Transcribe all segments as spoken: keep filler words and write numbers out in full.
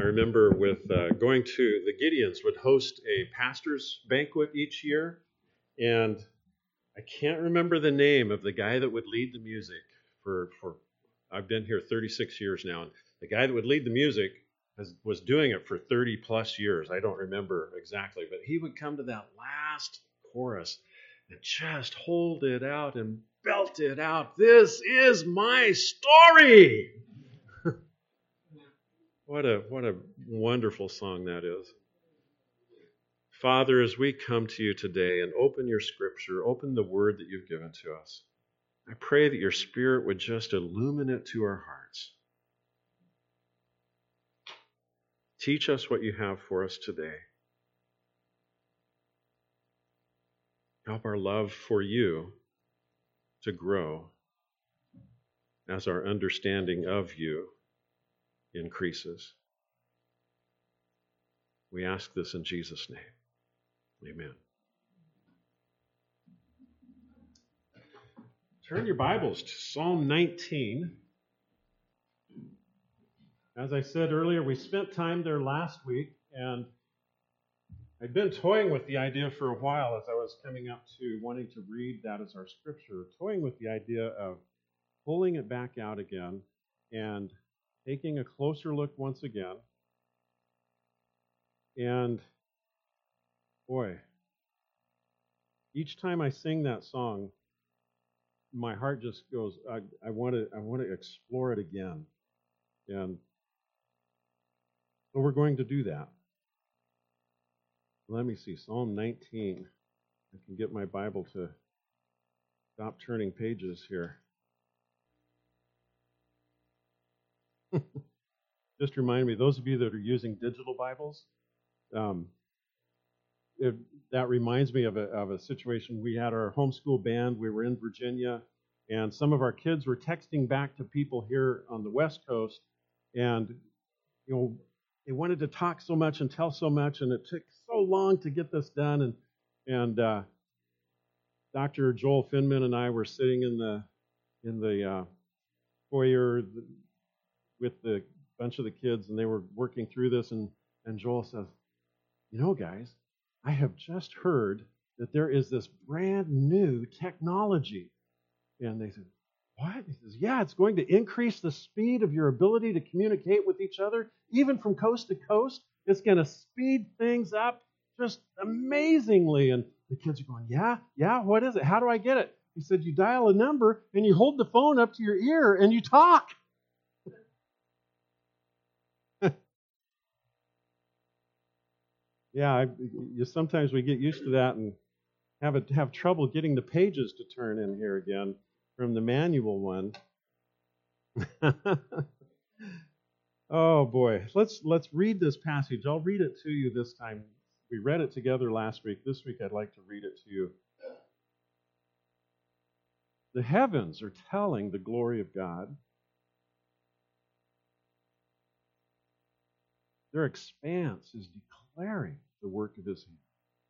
remember with uh, going to the Gideons would host a pastor's banquet each year, and I can't remember the name of the guy that would lead the music for for. I've been here thirty-six years now, and the guy that would lead the music has, was doing it for thirty plus years. I don't remember exactly, but he would come to that last chorus and just hold it out and belt it out. This is my story. What a what a wonderful song that is. Father, as we come to you today and open your scripture, open the word that you've given to us, I pray that your Spirit would just illumine it to our hearts. Teach us what you have for us today. Help our love for you to grow as our understanding of you increases. We ask this in Jesus' name. Amen. Turn your Bibles to Psalm nineteen. As I said earlier, we spent time there last week, and I'd been toying with the idea for a while as I was coming up to wanting to read that as our scripture, toying with the idea of pulling it back out again and taking a closer look once again. And boy, each time I sing that song, my heart just goes, I, I want to I want to explore it again. And so we're going to do that. Let me see, Psalm nineteen. I can get my Bible to stop turning pages here. Just remind me, those of you that are using digital Bibles, um, it, that reminds me of a, of a situation. We had our homeschool band. We were in Virginia, and some of our kids were texting back to people here on the West Coast, and you know, they wanted to talk so much and tell so much, and it took so long to get this done. And and uh, Doctor Joel Finman and I were sitting in the in the uh, foyer with the bunch of the kids, and they were working through this. And and Joel says, "You know, guys, I have just heard that there is this brand new technology." And they said, "What?" He says, "Yeah, it's going to increase the speed of your ability to communicate with each other, even from coast to coast. It's going to speed things up just amazingly." And the kids are going, "Yeah, yeah, what is it? How do I get it?" He said, "You dial a number, and you hold the phone up to your ear, and you talk." Yeah, I, you, sometimes we get used to that and have a, have trouble getting the pages to turn in here again from the manual one. Oh boy, let's let's read this passage. I'll read it to you this time. We read it together last week. This week I'd like to read it to you. The heavens are telling the glory of God. Their expanse is declaring the work of His hand.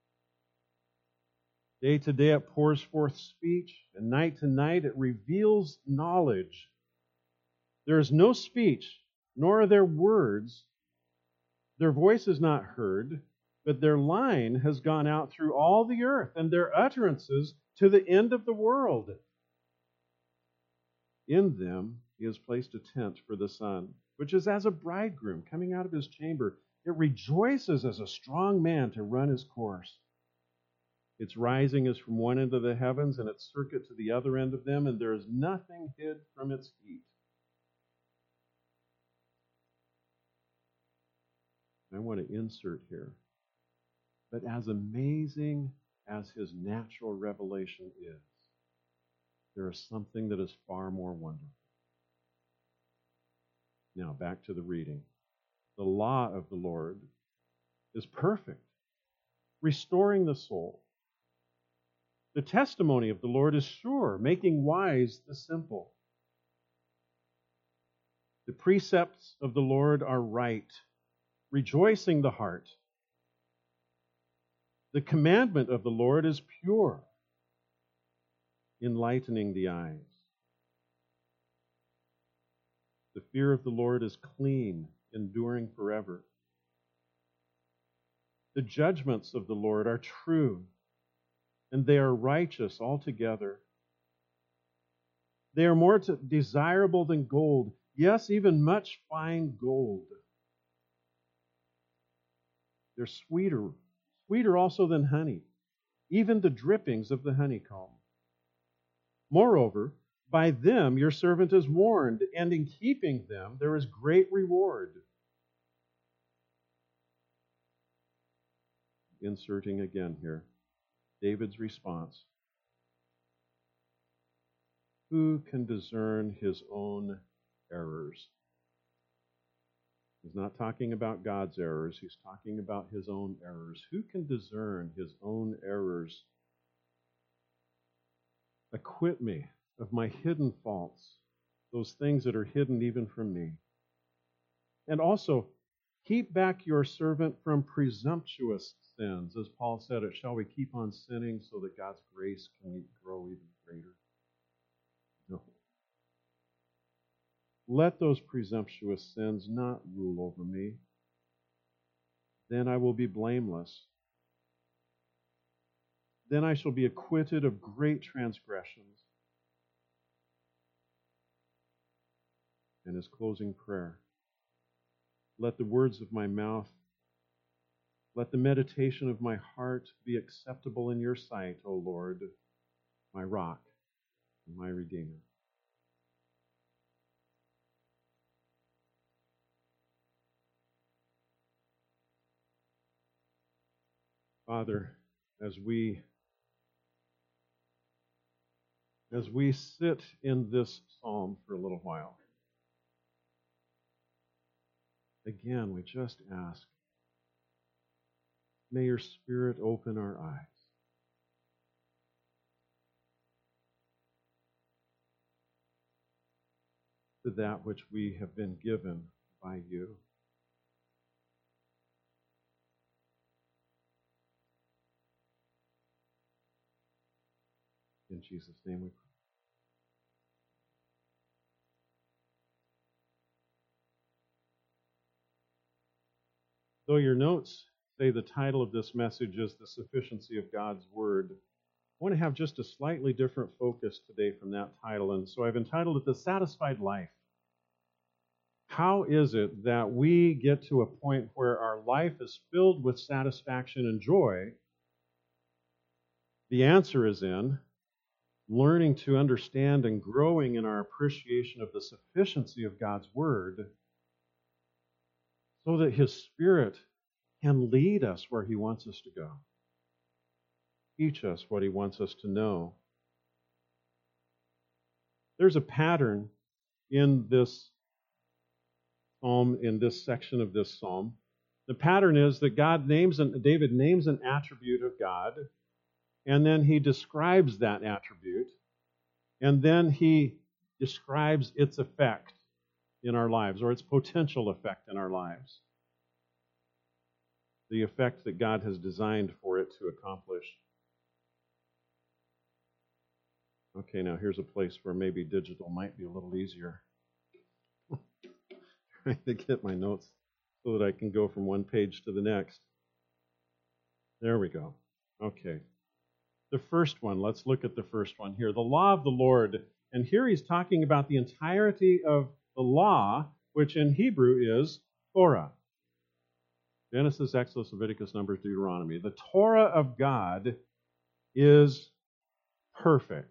Day to day it pours forth speech, and night to night it reveals knowledge. There is no speech, nor are there words. Their voice is not heard, but their line has gone out through all the earth, and their utterances to the end of the world. In them He has placed a tent for the sun, which is as a bridegroom coming out of his chamber. It rejoices as a strong man to run his course. Its rising is from one end of the heavens, and its circuit to the other end of them, and there is nothing hid from its heat. I want to insert here. But as amazing as His natural revelation is, there is something that is far more wonderful. Now, back to the reading. The law of the Lord is perfect, restoring the soul. The testimony of the Lord is sure, making wise the simple. The precepts of the Lord are right, rejoicing the heart. The commandment of the Lord is pure, enlightening the eyes. The fear of the Lord is clean, enduring forever. The judgments of the Lord are true, and they are righteous altogether. They are more to, desirable than gold, yes, even much fine gold. They're sweeter, sweeter also than honey, even the drippings of the honeycomb. Moreover, by them your servant is warned, and in keeping them there is great reward. Inserting again here, David's response. Who can discern his own errors? He's not talking about God's errors. He's talking about his own errors. Who can discern his own errors? Acquit me of my hidden faults, those things that are hidden even from me. And also, keep back your servant from presumptuous sins. As Paul said it, shall we keep on sinning so that God's grace can grow even greater? No. Let those presumptuous sins not rule over me. Then I will be blameless. Then I shall be acquitted of great transgressions. And his closing prayer. Let the words of my mouth, let the meditation of my heart be acceptable in your sight, O Lord, my rock and my Redeemer. Father, as we as we sit in this psalm for a little while, again, we just ask, may your Spirit open our eyes. To that which we have been given by you. In Jesus' name we pray. Though your notes say the title of this message is The Sufficiency of God's Word, I want to have just a slightly different focus today from that title, and so I've entitled it The Satisfied Life. How is it that we get to a point where our life is filled with satisfaction and joy? The answer is in learning to understand and growing in our appreciation of the sufficiency of God's Word so that His Spirit can lead us where He wants us to go, teach us what He wants us to know. There's a pattern in this psalm, in this section of this psalm. The pattern is that God names, an, David names an attribute of God, and then he describes that attribute, and then he describes its effect in our lives, or its potential effect in our lives. The effect that God has designed for it to accomplish. Okay, now here's a place where maybe digital might be a little easier. Trying to get my notes so that I can go from one page to the next. There we go. Okay. The first one, let's look at the first one here. The law of the Lord. And here he's talking about the entirety of the law, which in Hebrew is Torah. Genesis, Exodus, Leviticus, Numbers, Deuteronomy. The Torah of God is perfect.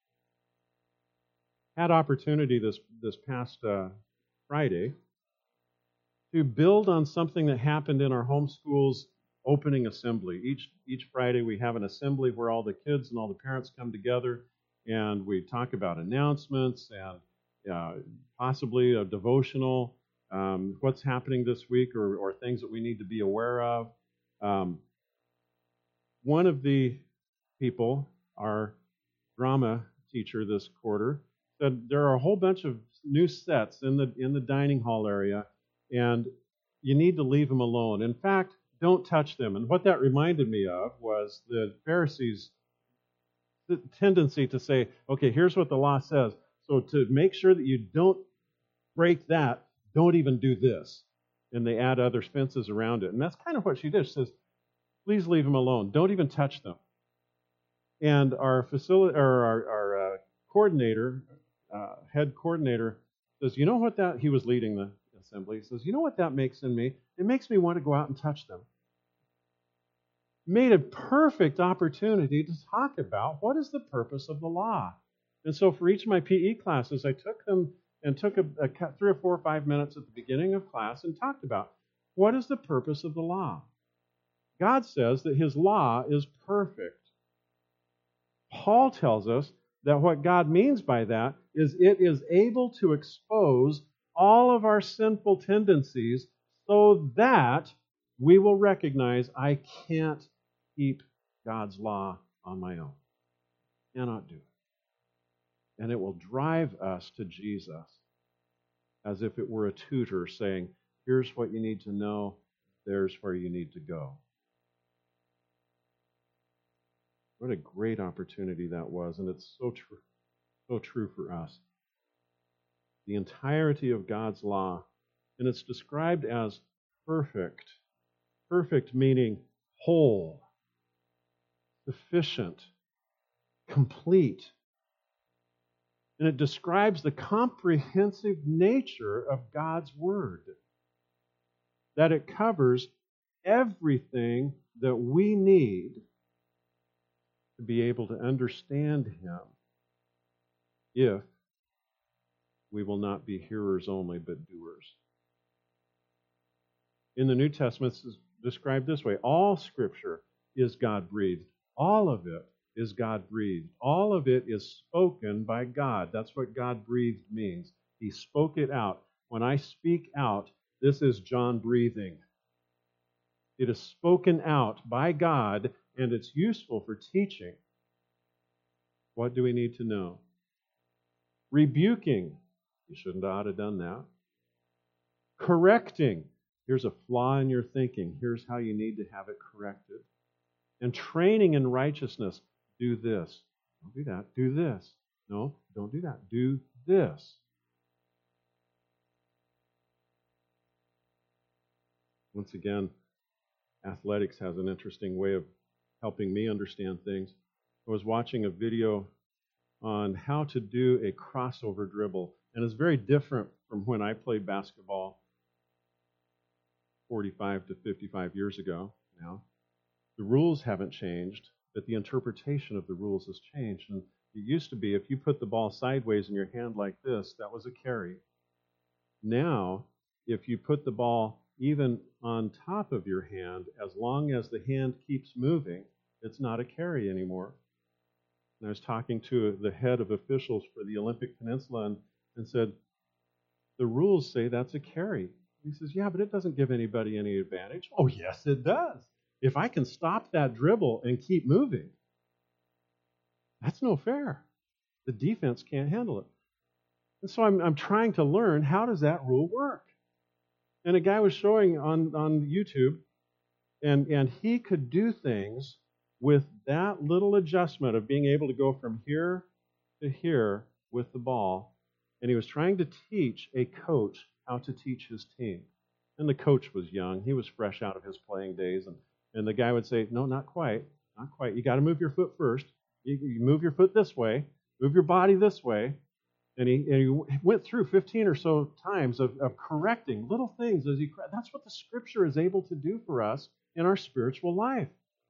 Had opportunity this, this past uh, Friday to build on something that happened in our homeschool's opening assembly. Each, each Friday we have an assembly where all the kids and all the parents come together and we talk about announcements and uh, possibly a devotional, um, what's happening this week or, or things that we need to be aware of. Um, one of the people, our drama teacher this quarter, said there are a whole bunch of new sets in the in the dining hall area, and you need to leave them alone. In fact, don't touch them. And what that reminded me of was the Pharisees' tendency to say, okay, here's what the law says. So to make sure that you don't break that, don't even do this. and they add other fences around it. And that's kind of what she did. She says, please leave them alone. Don't even touch them. And our facility, or our, our uh, coordinator, uh, head coordinator, says, you know what that, he was leading the assembly, he says, you know what that makes in me? It makes me want to go out and touch them. Made a perfect opportunity to talk about what is the purpose of the law. And so for each of my P E classes, I took them and took a, a three or four or five minutes at the beginning of class and talked about what is the purpose of the law. God says that his law is perfect. Paul tells us that what God means by that is it is able to expose all of our sinful tendencies so that we will recognize I can't keep God's law on my own. Cannot do it. And it will drive us to Jesus as if it were a tutor saying, here's what you need to know, there's where you need to go. What a great opportunity that was, and it's so true, so true for us. The entirety of God's law, and it's described as perfect. Perfect meaning whole, sufficient, complete. And it describes the comprehensive nature of God's Word. That it covers everything that we need to be able to understand Him if we will not be hearers only, but doers. In the New Testament, it's described this way. All Scripture is God-breathed. All of it is God-breathed. All of it is spoken by God. That's what God-breathed means. He spoke it out. When I speak out, this is John breathing. It is spoken out by God, and it's useful for teaching. What do we need to know? Rebuking. You shouldn't ought to have done that. Correcting. Here's a flaw in your thinking. Here's how you need to have it corrected. And training in righteousness. Do this. Don't do that. Do this. No, don't do that. Do this. Once again, athletics has an interesting way of helping me understand things. I was watching a video on how to do a crossover dribble, and it's very different from when I played basketball forty-five to fifty-five years ago now. The rules haven't changed, but the interpretation of the rules has changed. And it used to be if you put the ball sideways in your hand like this, that was a carry. Now, if you put the ball even on top of your hand, as long as the hand keeps moving, it's not a carry anymore. And I was talking to the head of officials for the Olympic Peninsula and, and said, the rules say that's a carry. He says, yeah, but it doesn't give anybody any advantage. Oh, yes, it does. If I can stop that dribble and keep moving, that's no fair. The defense can't handle it. And so I'm, I'm trying to learn, how does that rule work? And a guy was showing on, on YouTube, and, and he could do things with that little adjustment of being able to go from here to here with the ball. And he was trying to teach a coach how to teach his team. And the coach was young. He was fresh out of his playing days. And, and the guy would say, no, not quite. Not quite. You got to move your foot first. You, you move your foot this way. Move your body this way. And he, and he went through fifteen or so times of, of correcting little things as he. That's what the Scripture is able to do for us in our spiritual life.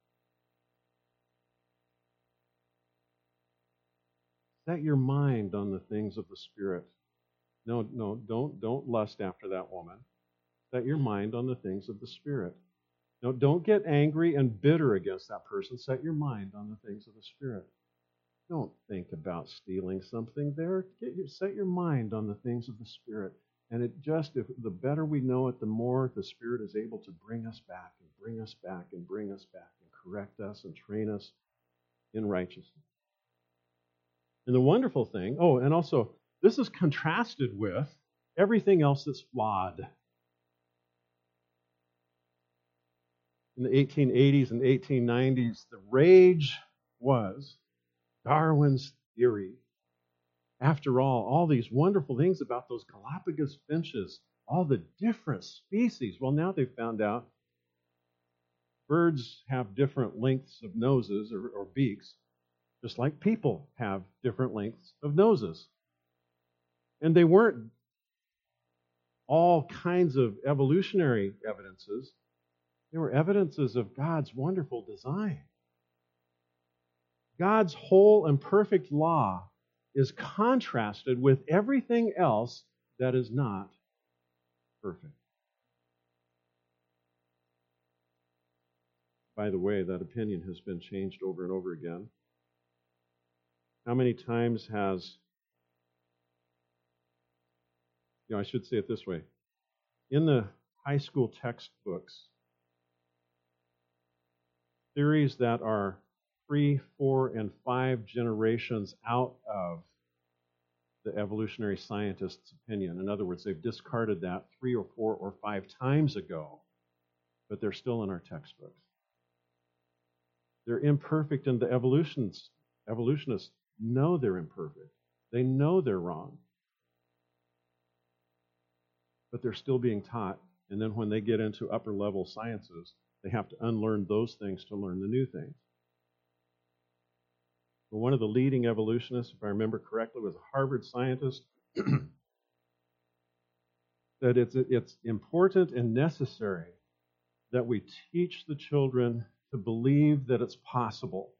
Set your mind on the things of the Spirit. No, no, don't, don't lust after that woman. Set your mind on the things of the Spirit. No, don't get angry and bitter against that person. Set your mind on the things of the Spirit. Don't think about stealing something there. Get your, set your mind on the things of the Spirit. And it just, if the better we know it, the more the Spirit is able to bring us back and bring us back and bring us back and correct us and train us in righteousness. And the wonderful thing, oh, and also, this is contrasted with everything else that's flawed. In the eighteen eighties and eighteen nineties, the rage was Darwin's theory. After all, all these wonderful things about those Galapagos finches, all the different species. Well, now they've found out birds have different lengths of noses or, or beaks, just like people have different lengths of noses. And they weren't all kinds of evolutionary evidences. They were evidences of God's wonderful design. God's whole and perfect law is contrasted with everything else that is not perfect. By the way, that opinion has been changed over and over again. How many times has, you know, I should say it this way. In the high school textbooks, theories that are three, four, and five generations out of the evolutionary scientist's opinion. In other words, they've discarded that three or four or five times ago, but they're still in our textbooks. They're imperfect, and the evolutionists, evolutionists know they're imperfect. They know they're wrong. But they're still being taught, and then when they get into upper level sciences, they have to unlearn those things to learn the new things. Well, one of the leading evolutionists, if I remember correctly, was a Harvard scientist, that it's, it's important and necessary that we teach the children to believe that it's possible.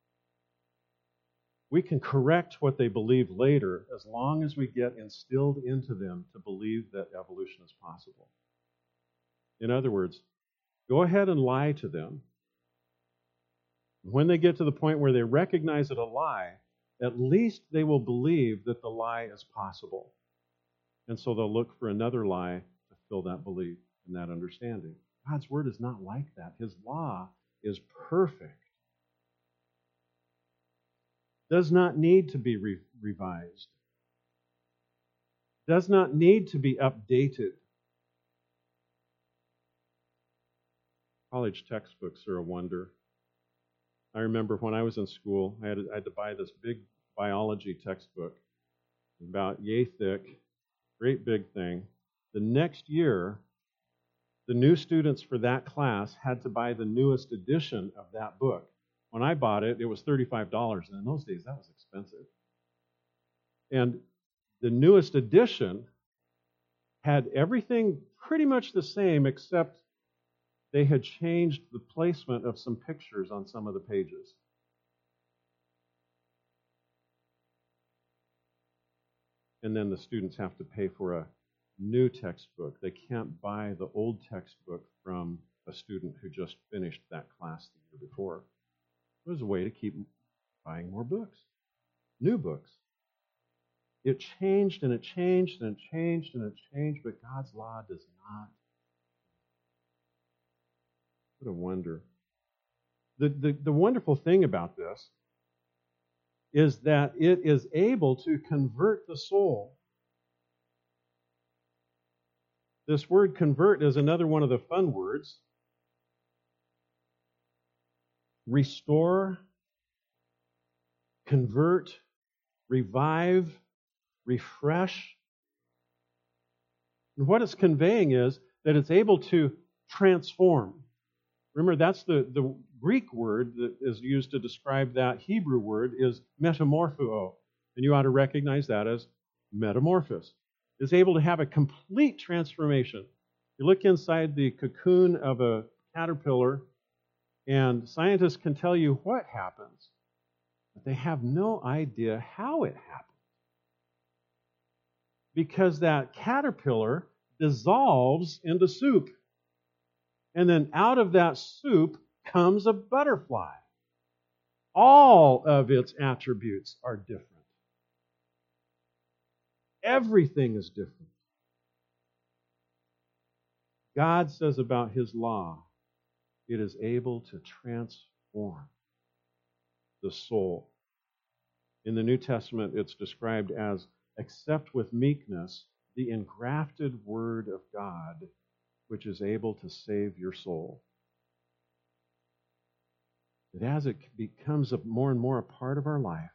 We can correct what they believe later as long as we get instilled into them to believe that evolution is possible. In other words, go ahead and lie to them. When they get to the point where they recognize it a lie, at least they will believe that the lie is possible. And so they'll look for another lie to fill that belief and that understanding. God's word is not like that. His law is perfect. Does not need to be re- revised. Does not need to be updated. College textbooks are a wonder. I remember when I was in school, I had to, I had to buy this big biology textbook, about yay thick, great big thing. The next year, the new students for that class had to buy the newest edition of that book. When I bought it, it was thirty-five dollars, and in those days, that was expensive. And the newest edition had everything pretty much the same, except they had changed the placement of some pictures on some of the pages. And then the students have to pay for a new textbook. They can't buy the old textbook from a student who just finished that class the year before. It was a way to keep buying more books, new books. It changed and it changed and it changed and it changed, but God's law does not. What a wonder. The, the, the wonderful thing about this is that it is able to convert the soul. This word convert is another one of the fun words. Restore, convert, revive, refresh. And what it's conveying is that it's able to transform. Remember, that's the, the Greek word that is used to describe that Hebrew word is metamorpho. And you ought to recognize that as metamorphosis. It's able to have a complete transformation. You look inside the cocoon of a caterpillar, and scientists can tell you what happens, but they have no idea how it happens. Because that caterpillar dissolves into soup. And then out of that soup comes a butterfly. All of its attributes are different. Everything is different. God says about His law, it is able to transform the soul. In the New Testament, it's described as, accept with meekness the engrafted word of God, which is able to save your soul. That as it becomes a more and more a part of our life,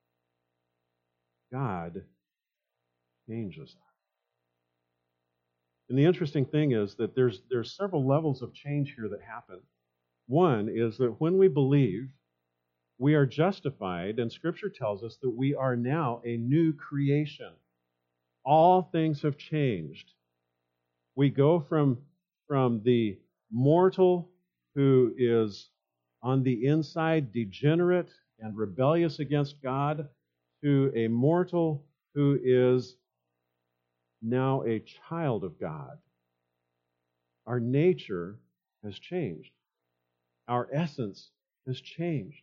God changes us. And the interesting thing is that there's there's several levels of change here that happen. One is that when we believe, we are justified, and Scripture tells us that we are now a new creation. All things have changed. We go from, from the mortal who is on the inside degenerate and rebellious against God to a mortal who is now a child of God. Our nature has changed. Our essence has changed.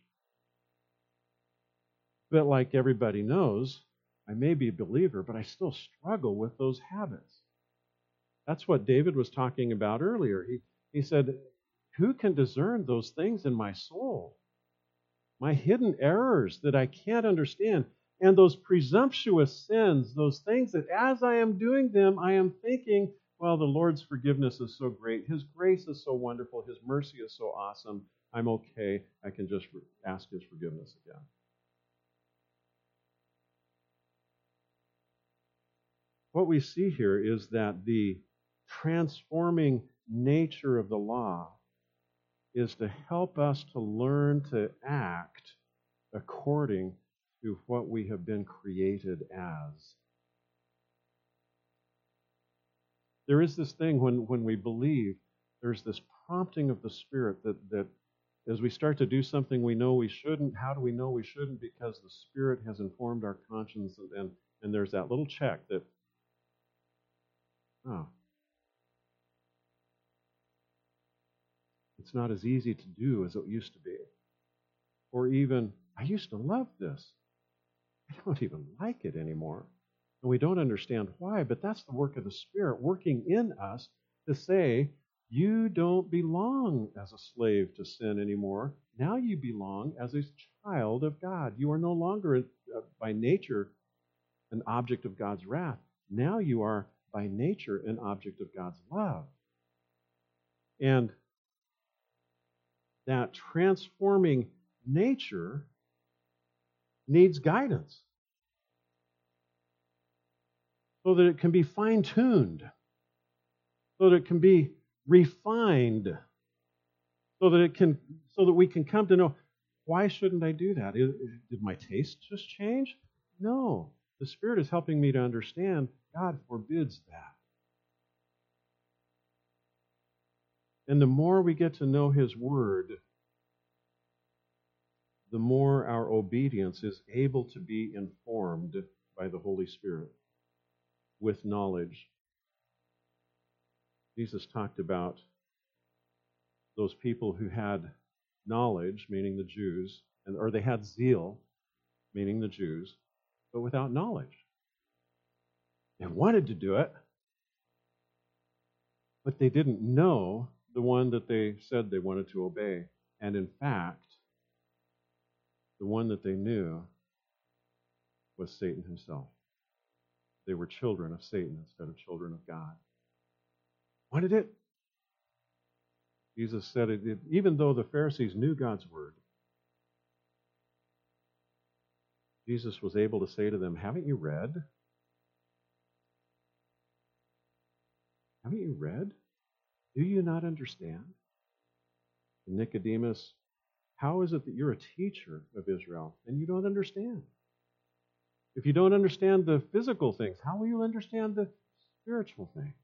But like everybody knows, I may be a believer, but I still struggle with those habits. That's what David was talking about earlier. He, he said, who can discern those things in my soul? My hidden errors that I can't understand. And those presumptuous sins, those things that as I am doing them, I am thinking, well, the Lord's forgiveness is so great. His grace is so wonderful. His mercy is so awesome. I'm okay. I can just ask His forgiveness again. What we see here is that the transforming nature of the law is to help us to learn to act according to what we have been created as. There is this thing when, when we believe, there's this prompting of the Spirit that, that as we start to do something we know we shouldn't, how do we know we shouldn't? Because the Spirit has informed our conscience, and, and, and there's that little check that, oh, it's not as easy to do as it used to be. Or even, I used to love this. I don't even like it anymore. And we don't understand why, but that's the work of the Spirit working in us to say, you don't belong as a slave to sin anymore. Now you belong as a child of God. You are no longer, uh, by nature, an object of God's wrath. Now you are, by nature, an object of God's love. And that transforming nature needs guidance so that it can be fine-tuned, so that it can be refined, so that it can, so that we can come to know, why shouldn't I do that? Did my taste just change? No. The Spirit is helping me to understand God forbids that. And the more we get to know His Word, the more our obedience is able to be informed by the Holy Spirit with knowledge. Jesus talked about those people who had knowledge, meaning the Jews, and or they had zeal, meaning the Jews, but without knowledge. They wanted to do it, but they didn't know the one that they said they wanted to obey. And in fact, the one that they knew was Satan himself. They were children of Satan instead of children of God. Wanted it? Jesus said it, it even though the Pharisees knew God's word, Jesus was able to say to them, haven't you read? Haven't you read? Do you not understand? And Nicodemus, how is it that you're a teacher of Israel and you don't understand? If you don't understand the physical things, how will you understand the spiritual things?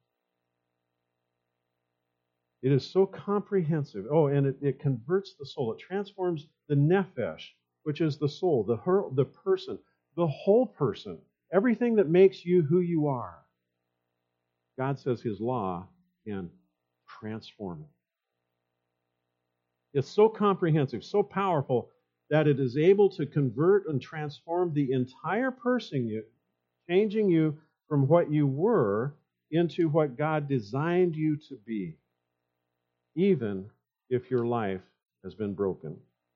It is so comprehensive. Oh, and it, it converts the soul. It transforms the nephesh, which is the soul, the her, the person, the whole person, everything that makes you who you are. God says His law can transform it. It's so comprehensive, so powerful, that it is able to convert and transform the entire person, changing you from what you were into what God designed you to be, even if your life has been broken.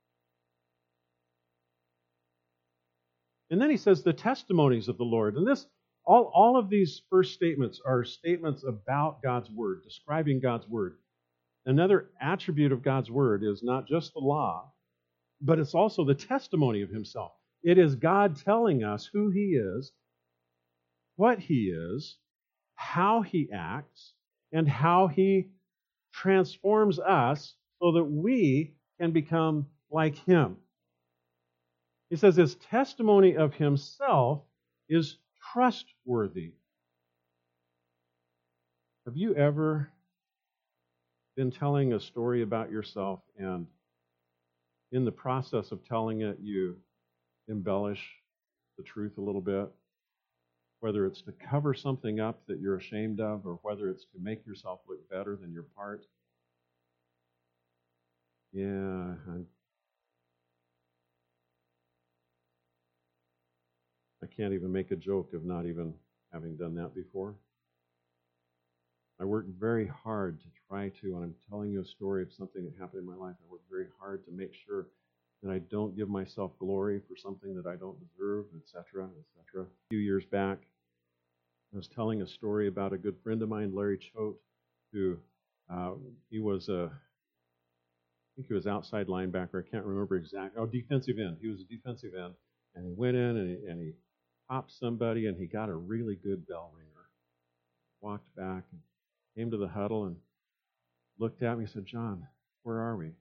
And then he says the testimonies of the Lord. And this, all, all of these first statements are statements about God's Word, describing God's Word. Another attribute of God's Word is not just the law, but it's also the testimony of Himself. It is God telling us who He is, what He is, how He acts, and how he transforms us so that we can become like him. He says his testimony of himself is trustworthy. Have you ever been telling a story about yourself, and in the process of telling it, you embellish the truth a little bit? Whether it's to cover something up that you're ashamed of, or whether it's to make yourself look better than your part. Yeah, I, I can't even make a joke of not even having done that before. I work very hard to try to, when I'm telling you a story of something that happened in my life, I work very hard to make sure that I don't give myself glory for something that I don't deserve, et cetera, et cetera. A few years back, I was telling a story about a good friend of mine, Larry Choate, who uh, he was a, I think he was outside linebacker. I can't remember exactly. Oh, defensive end. He was a defensive end, and he went in and he, and he popped somebody, and he got a really good bell ringer. Walked back and came to the huddle and looked at me and said, "John, where are we?"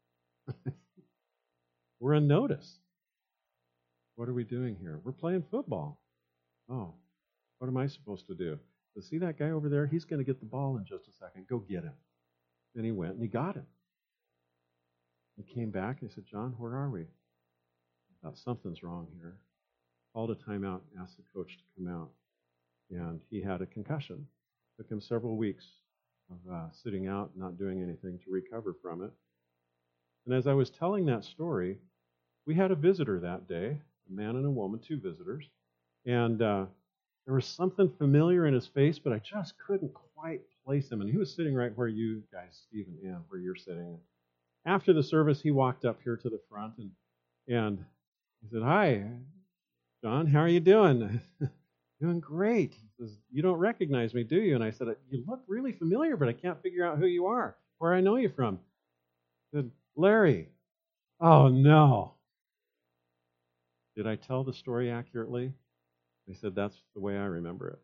"We're on notice." "What are we doing here?" "We're playing football." "Oh, what am I supposed to do?" "So see that guy over there? He's going to get the ball in just a second. Go get him." And he went and he got him. He came back and he said, "John, where are we?" I thought, something's wrong here. Called a timeout, asked the coach to come out. And he had a concussion. It took him several weeks of uh, sitting out, not doing anything to recover from it. And as I was telling that story, we had a visitor that day, a man and a woman, two visitors. And uh, there was something familiar in his face, but I just couldn't quite place him. And he was sitting right where you guys, Steve and Ann, where you're sitting. After the service, he walked up here to the front and and he said, "Hi, John, how are you doing?" "Doing great." He says, "You don't recognize me, do you?" And I said, "You look really familiar, but I can't figure out who you are, where I know you from." He said, "Larry." "Oh, no." Did I tell the story accurately? He said, "That's the way I remember it."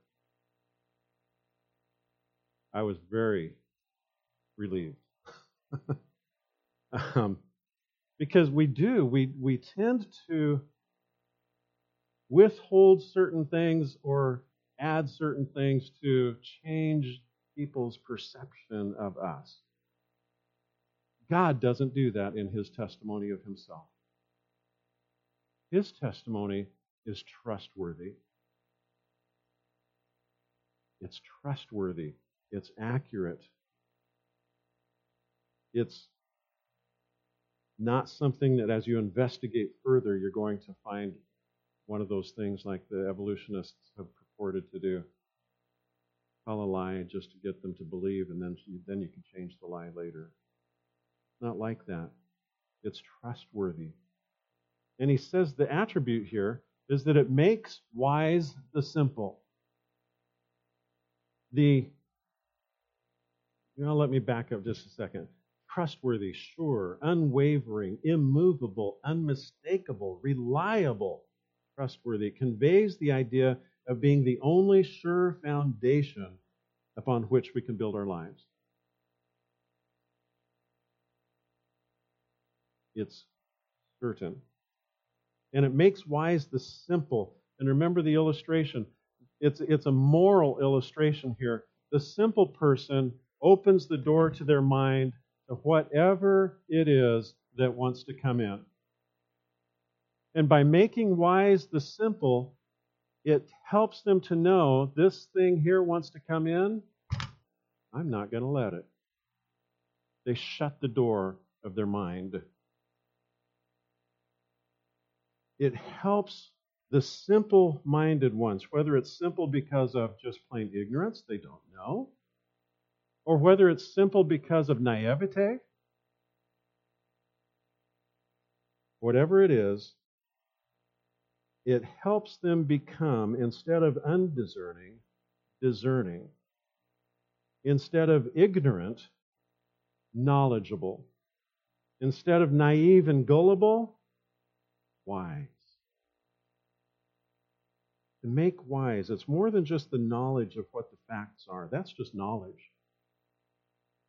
I was very relieved. um, because we do, we, we tend to withhold certain things or add certain things to change people's perception of us. God doesn't do that in his testimony of himself. His testimony is trustworthy. It's trustworthy. It's accurate. It's not something that as you investigate further, you're going to find one of those things like the evolutionists have purported to do. Tell a lie just to get them to believe, and then, then you can change the lie later. Not like that. It's trustworthy. And he says the attribute here is that it makes wise the simple. The, you know, let me back up just a second. Trustworthy, sure, unwavering, immovable, unmistakable, reliable, trustworthy. It conveys the idea of being the only sure foundation upon which we can build our lives. It's certain. And it makes wise the simple. And remember the illustration. It's, it's a moral illustration here. The simple person opens the door to their mind to whatever it is that wants to come in. And by making wise the simple, it helps them to know this thing here wants to come in. I'm not going to let it. They shut the door of their mind. It helps the simple-minded ones, whether it's simple because of just plain ignorance, they don't know, or whether it's simple because of naivete, whatever it is, it helps them become, instead of undiscerning, discerning. Instead of ignorant, knowledgeable. Instead of naive and gullible, wise. To make wise, it's more than just the knowledge of what the facts are. That's just knowledge.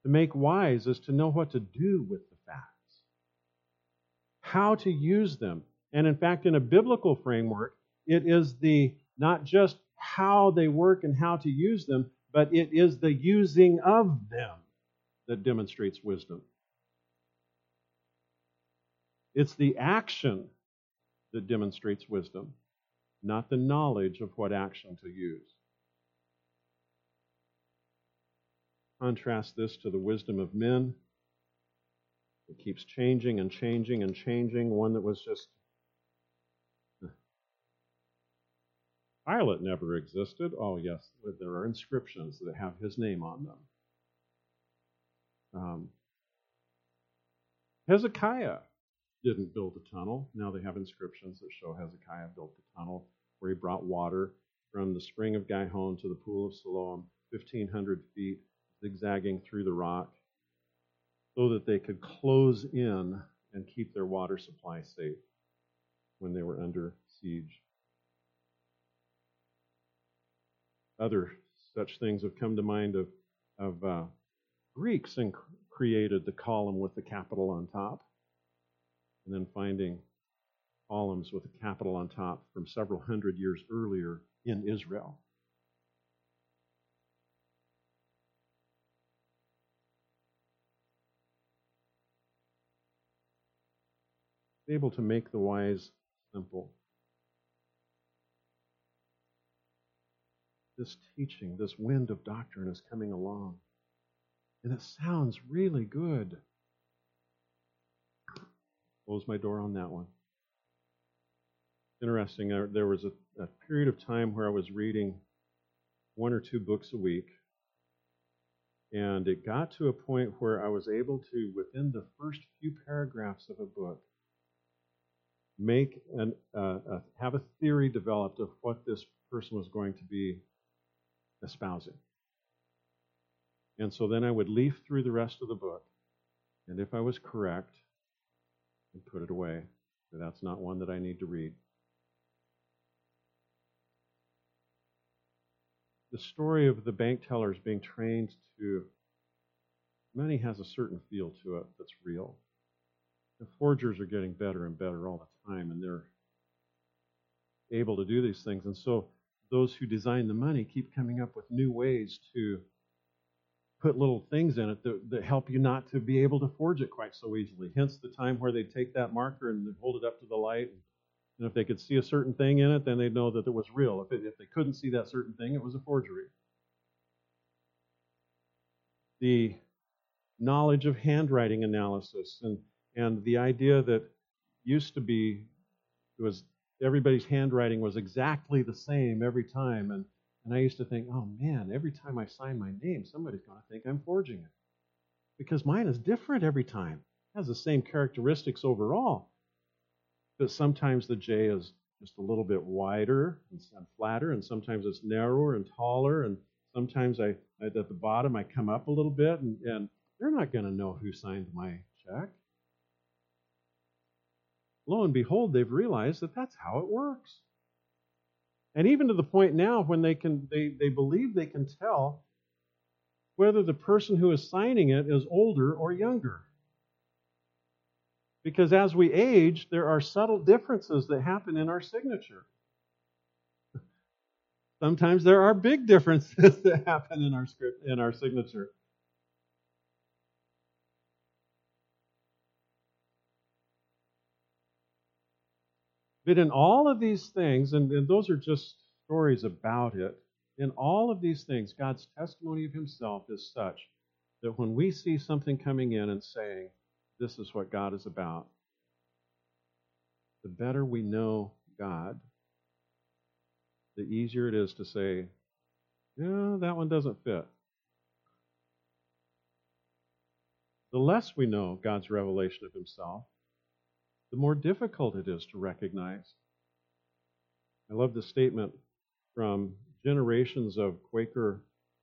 To make wise is to know what to do with the facts, how to use them. And in fact, in a biblical framework, it is the not just how they work and how to use them, but it is the using of them that demonstrates wisdom. It's the action that demonstrates wisdom, not the knowledge of what action to use. Contrast this to the wisdom of men. It keeps changing and changing and changing. One that was just... Pilate never existed. Oh, yes, there are inscriptions that have his name on them. Um, Hezekiah didn't build a tunnel. Now they have inscriptions that show Hezekiah built a tunnel where he brought water from the spring of Gihon to the pool of Siloam, fifteen hundred feet, zigzagging through the rock, so that they could close in and keep their water supply safe when they were under siege. Other such things have come to mind of, of uh, Greeks and created the column with the capital on top, and then finding columns with a capital on top from several hundred years earlier in Israel. Able to make the wise simple. This teaching, this wind of doctrine is coming along, and it sounds really good. Close my door on that one. Interesting, there was a, a period of time where I was reading one or two books a week, and it got to a point where I was able to, within the first few paragraphs of a book, make an uh, uh, have a theory developed of what this person was going to be espousing. And so then I would leaf through the rest of the book, and if I was correct, I'd put it away. That's not one that I need to read. The story of the bank tellers being trained to money has a certain feel to it that's real. The forgers are getting better and better all the time, and they're able to do these things. And so those who design the money keep coming up with new ways to put little things in it that, that help you not to be able to forge it quite so easily. Hence the time where they take that marker and hold it up to the light. And if they could see a certain thing in it, then they'd know that it was real. If, it, if they couldn't see that certain thing, it was a forgery. The knowledge of handwriting analysis and, and the idea that used to be, it was everybody's handwriting was exactly the same every time. And, and I used to think, oh man, every time I sign my name, somebody's going to think I'm forging it. Because mine is different every time. It has the same characteristics overall. But sometimes the J is just a little bit wider and flatter, and sometimes it's narrower and taller, and sometimes I, I at the bottom I come up a little bit, and, and they're not going to know who signed my check. Lo and behold, they've realized that that's how it works. And even to the point now when they can, they, they believe they can tell whether the person who is signing it is older or younger. Because as we age, there are subtle differences that happen in our signature. Sometimes there are big differences that happen in our script, in our signature. But in all of these things, and, and those are just stories about it, in all of these things, God's testimony of himself is such that when we see something coming in and saying, this is what God is about, the better we know God, the easier it is to say, yeah, that one doesn't fit. The less we know God's revelation of himself, the more difficult it is to recognize. I love the statement from generations of Quaker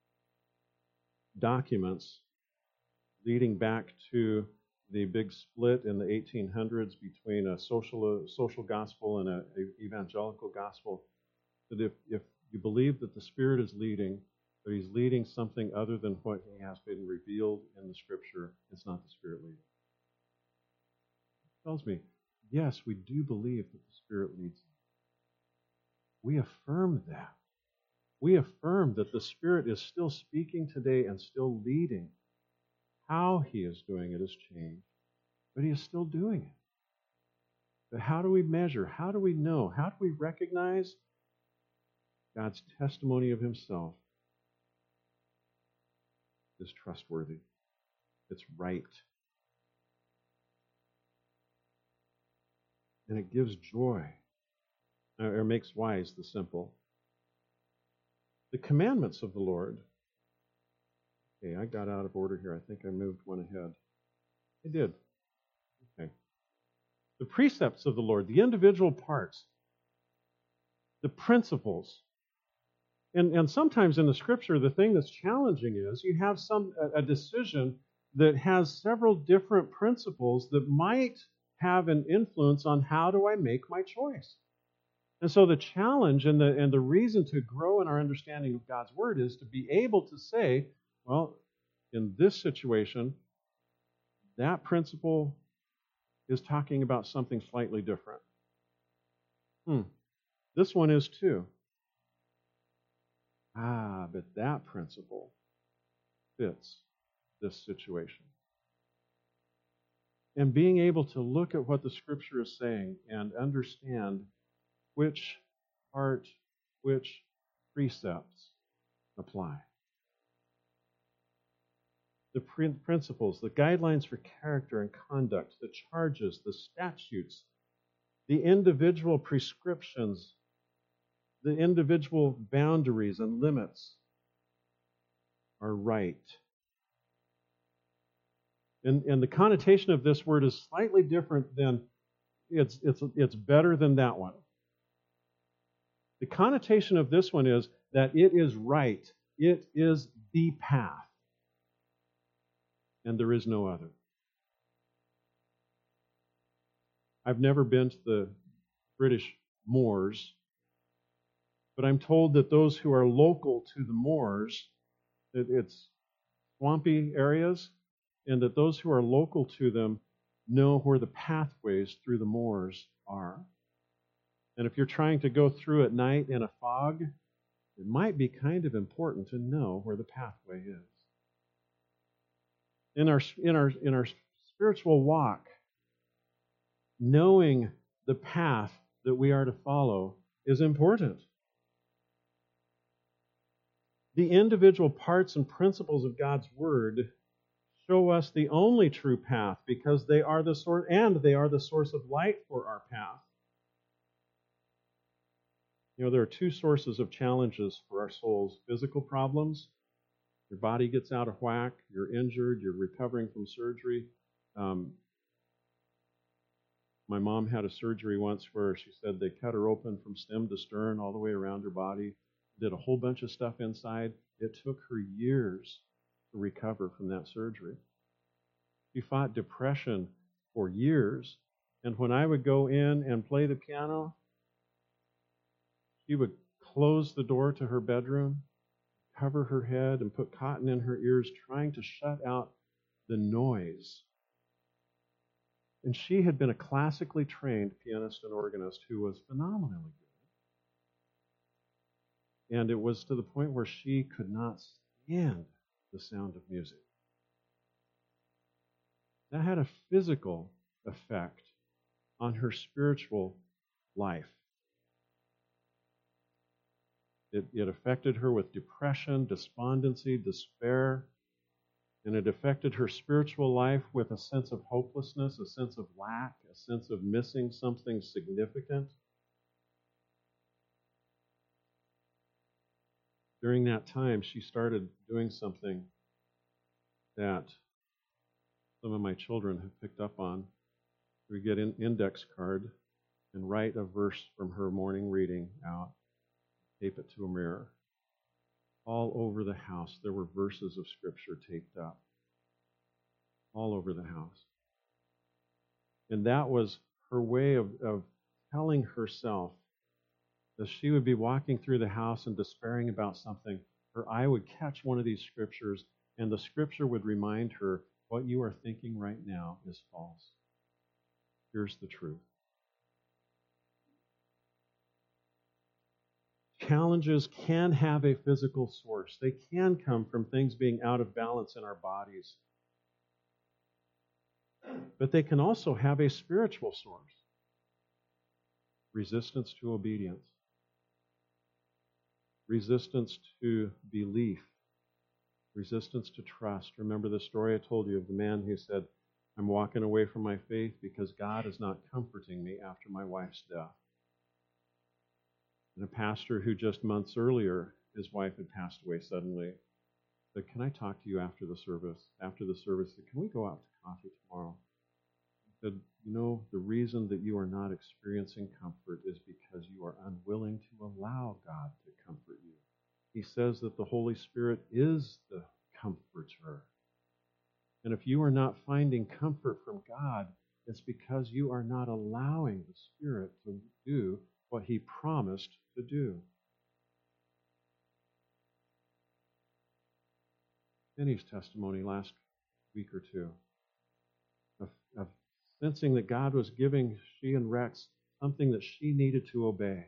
documents leading back to the big split in the eighteen hundreds between a social a social gospel and an evangelical gospel, that if, if you believe that the Spirit is leading, but he's leading something other than what he has been revealed in the Scripture, it's not the Spirit leading. It tells me, yes, we do believe that the Spirit leads. We affirm that. We affirm that the Spirit is still speaking today and still leading. How he is doing it has changed, but he is still doing it. But how do we measure? How do we know? How do we recognize God's testimony of himself is trustworthy? It's right. And it gives joy, or makes wise the simple. The commandments of the Lord. Okay, I got out of order here. I think I moved one ahead. I did. Okay. The precepts of the Lord, the individual parts, the principles. And, and sometimes in the Scripture, the thing that's challenging is you have some a, a decision that has several different principles that might have an influence on how do I make my choice. And so the challenge and the and the reason to grow in our understanding of God's Word is to be able to say, well, in this situation, that principle is talking about something slightly different. Hmm. This one is too. Ah, but that principle fits this situation. And being able to look at what the Scripture is saying and understand which part, which precepts apply. The principles, the guidelines for character and conduct, the charges, the statutes, the individual prescriptions, the individual boundaries and limits are right. And, and the connotation of this word is slightly different than it's, it's, it's better than that one. The connotation of this one is that it is right. It is the path. And there is no other. I've never been to the British moors, but I'm told that those who are local to the moors, that it's swampy areas, and that those who are local to them know where the pathways through the moors are. And if you're trying to go through at night in a fog, it might be kind of important to know where the pathway is. In our, in our, in our spiritual walk, knowing the path that we are to follow is important. The individual parts and principles of God's Word show us the only true path because they are the source, and they are the source of light for our path. You know, there are two sources of challenges for our souls: physical problems. Your body gets out of whack, you're injured, you're recovering from surgery. Um, my mom had a surgery once where she said they cut her open from stem to stern all the way around her body, did a whole bunch of stuff inside. It took her years to recover from that surgery. She fought depression for years, and when I would go in and play the piano, she would close the door to her bedroom, cover her head, and put cotton in her ears, trying to shut out the noise. And she had been a classically trained pianist and organist who was phenomenally good. And it was to the point where she could not stand the sound of music. That had a physical effect on her spiritual life. It, it affected her with depression, despondency, despair, and it affected her spiritual life with a sense of hopelessness, a sense of lack, a sense of missing something significant. During that time, she started doing something that some of my children have picked up on. We get an index card and write a verse from her morning reading out, tape it to a mirror. All over the house, there were verses of Scripture taped up. All over the house. And that was her way of, of telling herself that she would be walking through the house and despairing about something. her eye would catch one of these scriptures, and the scripture would remind her, what you are thinking right now is false. Here's the truth. Challenges can have a physical source. They can come from things being out of balance in our bodies. But they can also have a spiritual source. Resistance to obedience. Resistance to belief. Resistance to trust. Remember the story I told you of the man who said, I'm walking away from my faith because God is not comforting me after my wife's death. And a pastor who just months earlier, his wife had passed away suddenly, said, can I talk to you after the service? After the service, said, can we go out to coffee tomorrow? He said, you know, the reason that you are not experiencing comfort is because you are unwilling to allow God to comfort you. He says that the Holy Spirit is the comforter. And if you are not finding comfort from God, it's because you are not allowing the Spirit to do what He promised to do. Penny's testimony last week or two of, of sensing that God was giving she and Rex something that she needed to obey.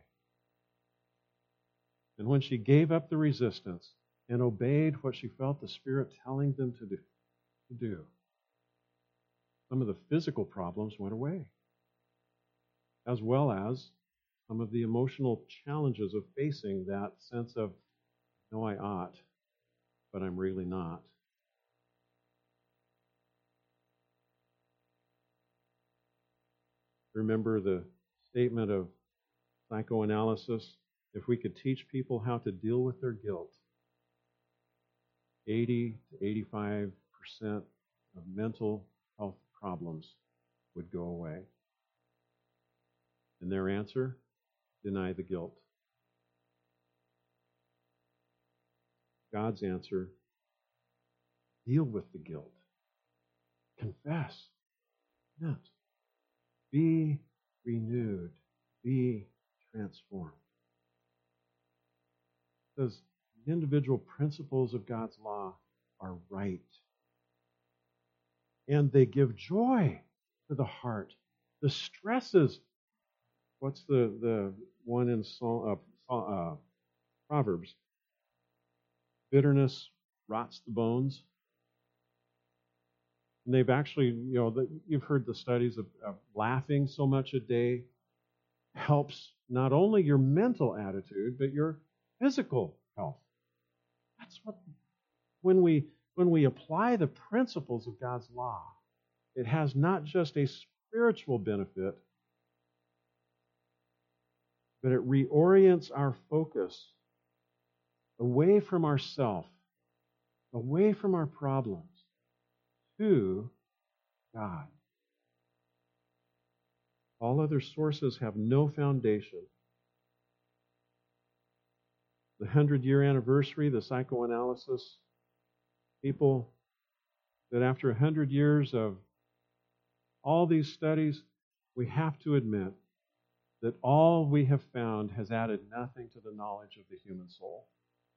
And when she gave up the resistance and obeyed what she felt the Spirit telling them to do, to do, some of the physical problems went away, as well as some of the emotional challenges of facing that sense of, no, I ought, but I'm really not. Remember the statement of psychoanalysis, if we could teach people how to deal with their guilt, eighty to eighty-five percent of mental health problems would go away. And their answer? Deny the guilt. God's answer, deal with the guilt. Confess. Repent. Be renewed. Be transformed. Because the individual principles of God's law are right. And they give joy to the heart. The stresses, what's the, the one in Psalm, uh, uh, Proverbs? Bitterness rots the bones. And they've actually, you know, the, you've heard the studies of, of laughing so much a day helps not only your mental attitude, but your physical health. That's what, when we when we apply the principles of God's law, it has not just a spiritual benefit, but it reorients our focus away from ourself, away from our problems, to God. All other sources have no foundation. The hundred-year anniversary, the psychoanalysis, people that after a hundred years of all these studies, we have to admit that all we have found has added nothing to the knowledge of the human soul.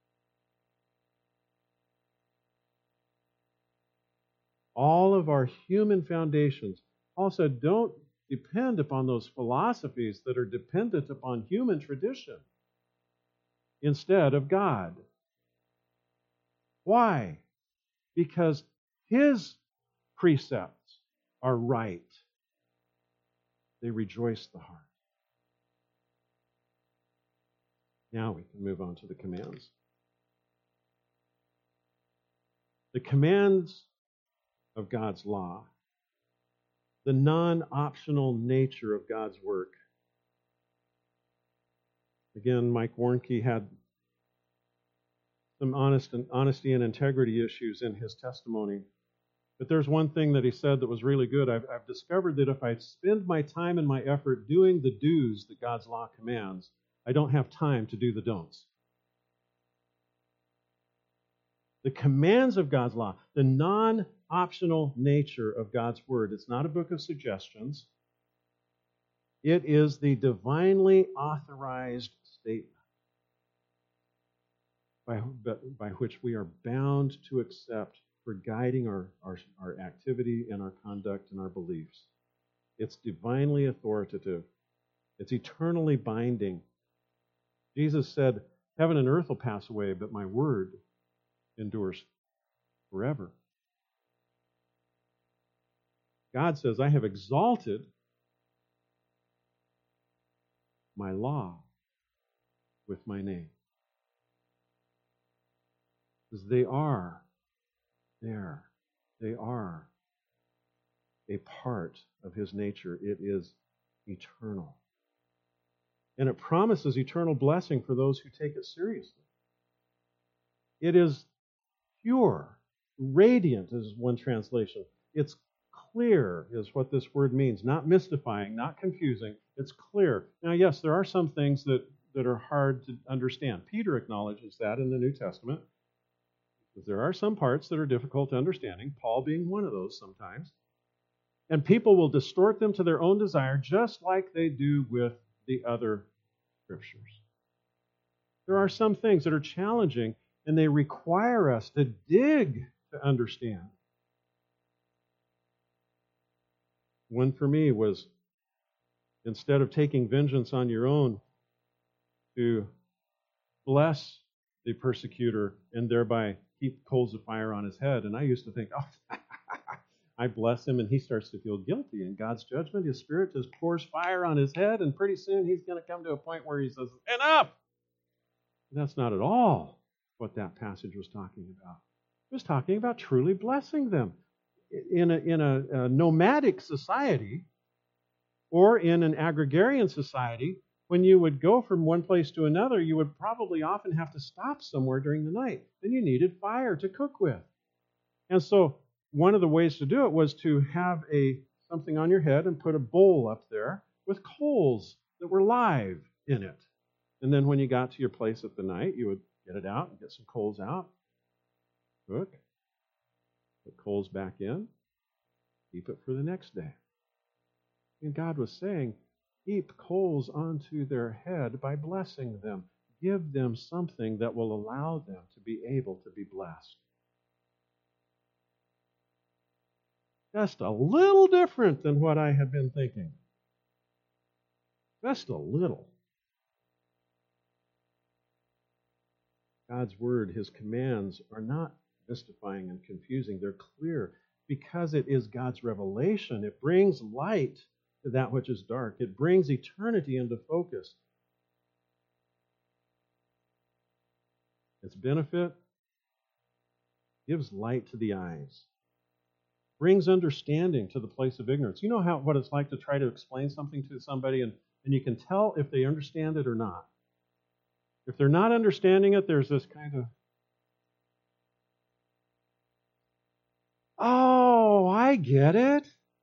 All of our human foundations, Paul said, don't depend upon those philosophies that are dependent upon human tradition instead of God. Why? Because His precepts are right. They rejoice the heart. Now we can move on to the commands. The commands of God's law, the non-optional nature of God's work. Again, Mike Warnke had some honest and, honesty and integrity issues in his testimony. But there's one thing that he said that was really good. I've, I've discovered that if I spend my time and my effort doing the do's that God's law commands, I don't have time to do the don'ts. The commands of God's law, the non-optional nature of God's Word. It's not a book of suggestions. It is the divinely authorized statement by, by which we are bound to accept for guiding our, our, our activity and our conduct and our beliefs. It's divinely authoritative. It's eternally binding. Jesus said, heaven and earth will pass away, but my word endures forever. God says, I have exalted my law with my name. Because they are there. They are a part of his nature. It is eternal. And it promises eternal blessing for those who take it seriously. It is pure, radiant is one translation. It's clear is what this word means. Not mystifying, not confusing. It's clear. Now, yes, there are some things that, that are hard to understand. Peter acknowledges that in the New Testament. Because there are some parts that are difficult to understanding, Paul being one of those sometimes. And people will distort them to their own desire, just like they do with the other scriptures. There are some things that are challenging, and they require us to dig to understand. One for me was, instead of taking vengeance on your own, to bless the persecutor and thereby heap coals of fire on his head. And I used to think, oh, I bless him, and he starts to feel guilty. In God's judgment, his spirit just pours fire on his head, and pretty soon he's going to come to a point where he says, enough! And that's not at all what that passage was talking about. It was talking about truly blessing them. In a, in a, a nomadic society, or in an agrarian society, when you would go from one place to another, you would probably often have to stop somewhere during the night. Then you needed fire to cook with. And so one of the ways to do it was to have a something on your head and put a bowl up there with coals that were live in it. And then when you got to your place at the night, you would get it out and get some coals out, cook, put coals back in, keep it for the next day. And God was saying, heap coals onto their head by blessing them. Give them something that will allow them to be able to be blessed. Just a little different than what I had been thinking. Just a little. God's word, his commands, are not mystifying and confusing. They're clear because it is God's revelation. It brings light to that which is dark. It brings eternity into focus. Its benefit gives light to the eyes, brings understanding to the place of ignorance. You know how what it's like to try to explain something to somebody, and, and you can tell if they understand it or not. If they're not understanding it, there's this kind of, oh, I get it.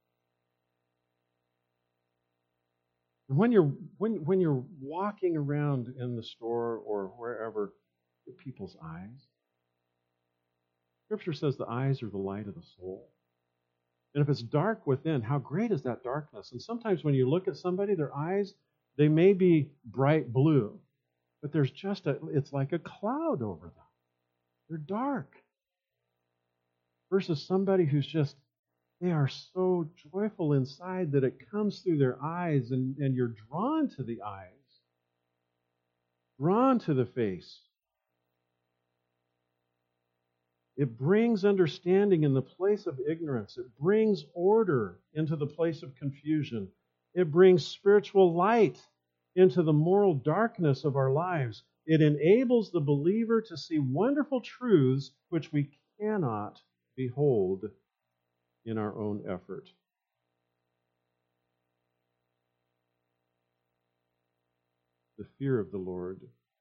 And when you're when when you're walking around in the store or wherever, with people's eyes, Scripture says the eyes are the light of the soul. And if it's dark within, how great is that darkness? And sometimes when you look at somebody, their eyes, they may be bright blue, but there's just a, it's like a cloud over them. They're dark. Versus somebody who's just, they are so joyful inside that it comes through their eyes, and, and you're drawn to the eyes, drawn to the face. It brings understanding in the place of ignorance. It brings order into the place of confusion. It brings spiritual light into the moral darkness of our lives. It enables the believer to see wonderful truths which we cannot behold in our own effort. The fear of the Lord,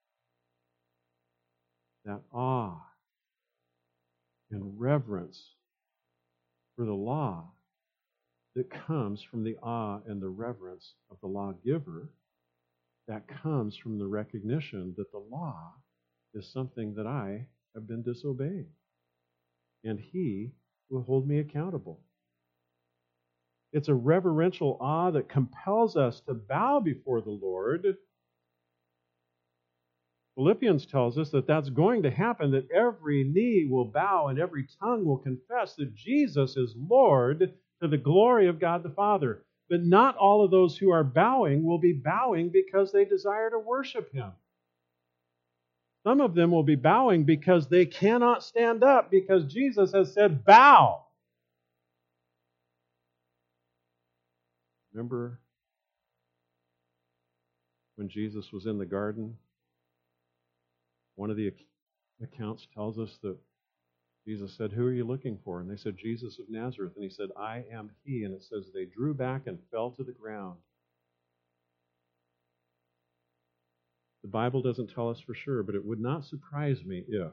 that awe and reverence for the law that comes from the awe and the reverence of the lawgiver, that comes from the recognition that the law is something that I have been disobeying, and he will hold me accountable. It's a reverential awe that compels us to bow before the Lord Philippians tells us that that's going to happen, that every knee will bow and every tongue will confess that Jesus is Lord to the glory of God the Father. But not all of those who are bowing will be bowing because they desire to worship Him. Some of them will be bowing because they cannot stand up because Jesus has said, bow. Remember when Jesus was in the garden? One of the accounts tells us that Jesus said, who are you looking for? And they said, Jesus of Nazareth. And He said, I am He. And it says they drew back and fell to the ground. The Bible doesn't tell us for sure, but it would not surprise me if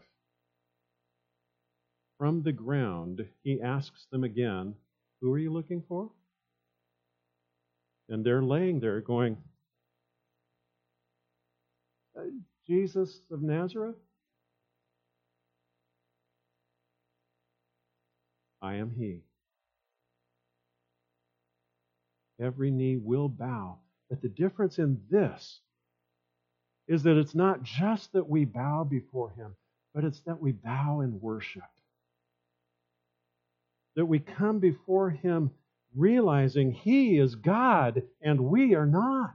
from the ground He asks them again, who are you looking for? And they're laying there going, Jesus of Nazareth? I am He. Every knee will bow. But the difference in this is that it's not just that we bow before Him, but it's that we bow in worship. That we come before Him realizing He is God and we are not.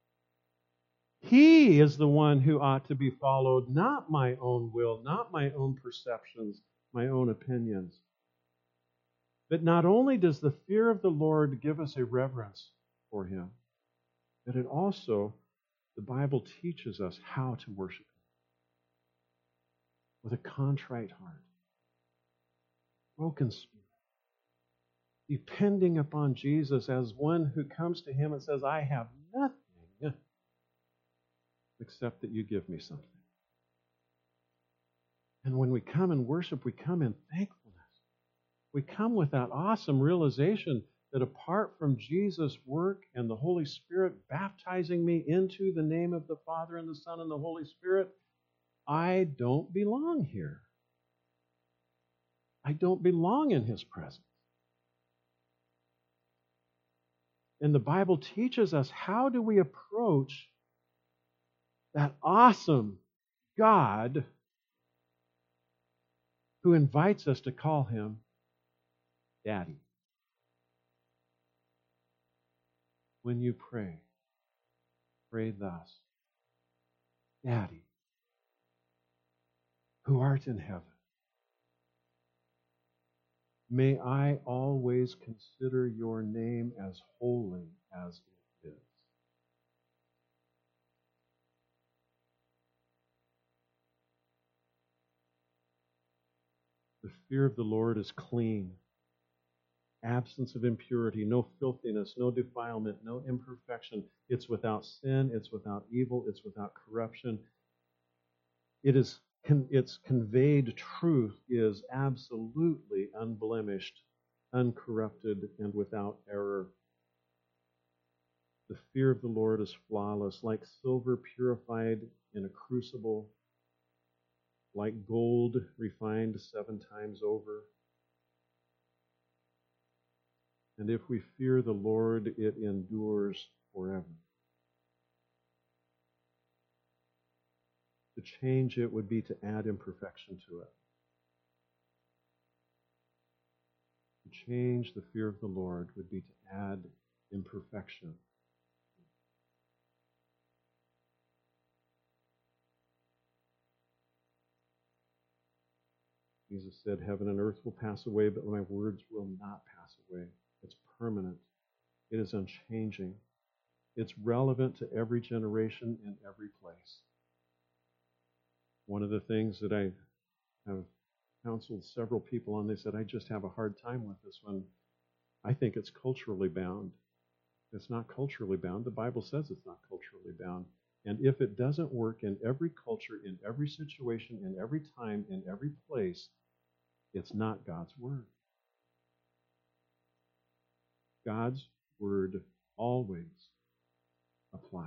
He is the one who ought to be followed, not my own will, not my own perceptions, my own opinions. But not only does the fear of the Lord give us a reverence for Him, but it also, the Bible teaches us how to worship Him with a contrite heart, broken spirit, depending upon Jesus as one who comes to Him and says, I have nothing except that you give me something. And when we come and worship, we come in thankfulness. We come with that awesome realization that apart from Jesus' work and the Holy Spirit baptizing me into the name of the Father and the Son and the Holy Spirit, I don't belong here. I don't belong in His presence. And the Bible teaches us, how do we approach that awesome God who invites us to call Him Daddy? When you pray, pray thus: Daddy, who art in heaven, may I always consider your name as holy as it is. The fear of the Lord is clean. Absence of impurity, no filthiness, no defilement, no imperfection. It's without sin, it's without evil, it's without corruption. It is, its conveyed truth is absolutely unblemished, uncorrupted, and without error. The fear of the Lord is flawless, like silver purified in a crucible, like gold refined seven times over. And if we fear the Lord, it endures forever. To change it would be to add imperfection to it. To change the fear of the Lord would be to add imperfection. Jesus said, heaven and earth will pass away, but my words will not pass away. It's permanent. It is unchanging. It's relevant to every generation in every place. One of the things that I have counseled several people on, they said, I just have a hard time with this one. I think it's culturally bound. It's not culturally bound. The Bible says it's not culturally bound. And if it doesn't work in every culture, in every situation, in every time, in every place, it's not God's Word. God's Word always applies.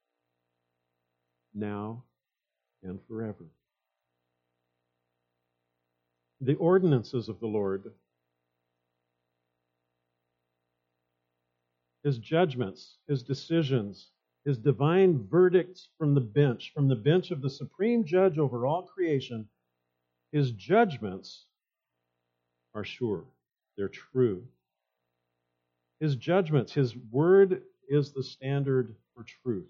Now and forever. The ordinances of the Lord, His judgments, His decisions, His divine verdicts from the bench, from the bench of the supreme judge over all creation, his judgments are sure. They're true. His judgments, his word is the standard for truth.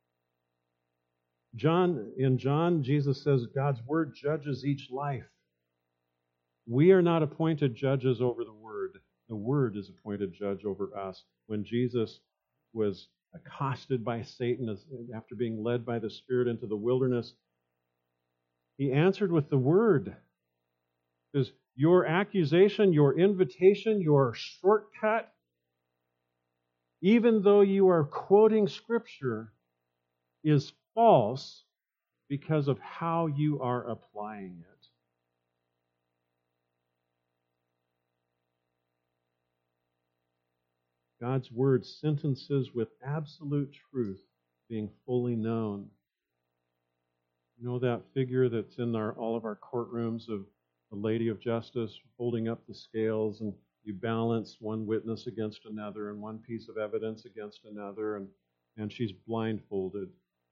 John, in John, Jesus says God's word judges each life. We are not appointed judges over the word. The word is appointed judge over us. When Jesus was accosted by Satan after being led by the Spirit into the wilderness, he answered with the word. Because your accusation, your invitation, your shortcut, even though you are quoting Scripture, is false because of how you are applying it. God's word sentences with absolute truth being fully known. You know that figure that's in our, all of our courtrooms of the Lady of Justice holding up the scales, and you balance one witness against another and one piece of evidence against another, and, and she's blindfolded.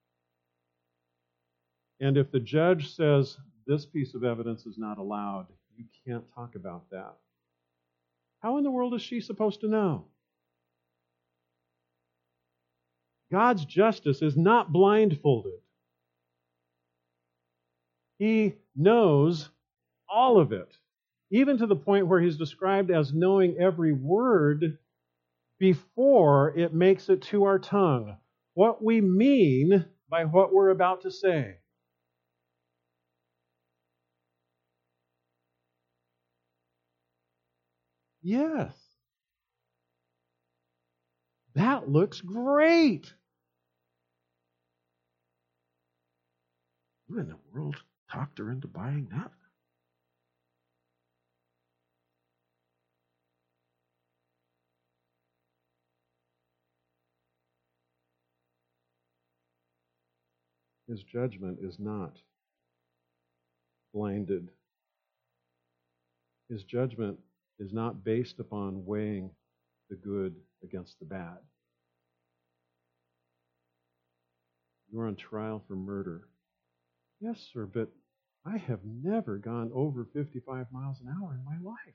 And if the judge says, this piece of evidence is not allowed, you can't talk about that. How in the world is she supposed to know? God's justice is not blindfolded. He knows all of it, even to the point where he's described as knowing every word before it makes it to our tongue. What we mean by what we're about to say. Yes. That looks great. Who in the world talked her into buying that? His judgment is not blinded. His judgment is not based upon weighing the good against the bad. You're on trial for murder. Yes, sir, but I have never gone over fifty-five miles an hour in my life.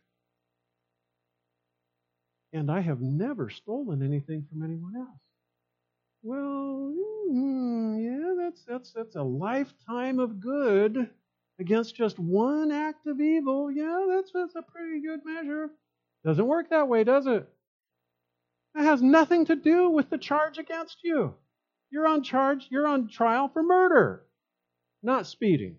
And I have never stolen anything from anyone else. Well, mm, yeah, that's that's that's a lifetime of good against just one act of evil. Yeah, that's, that's a pretty good measure. Doesn't work that way, does it? That has nothing to do with the charge against you. You're on charge, you're on trial for murder, not speeding,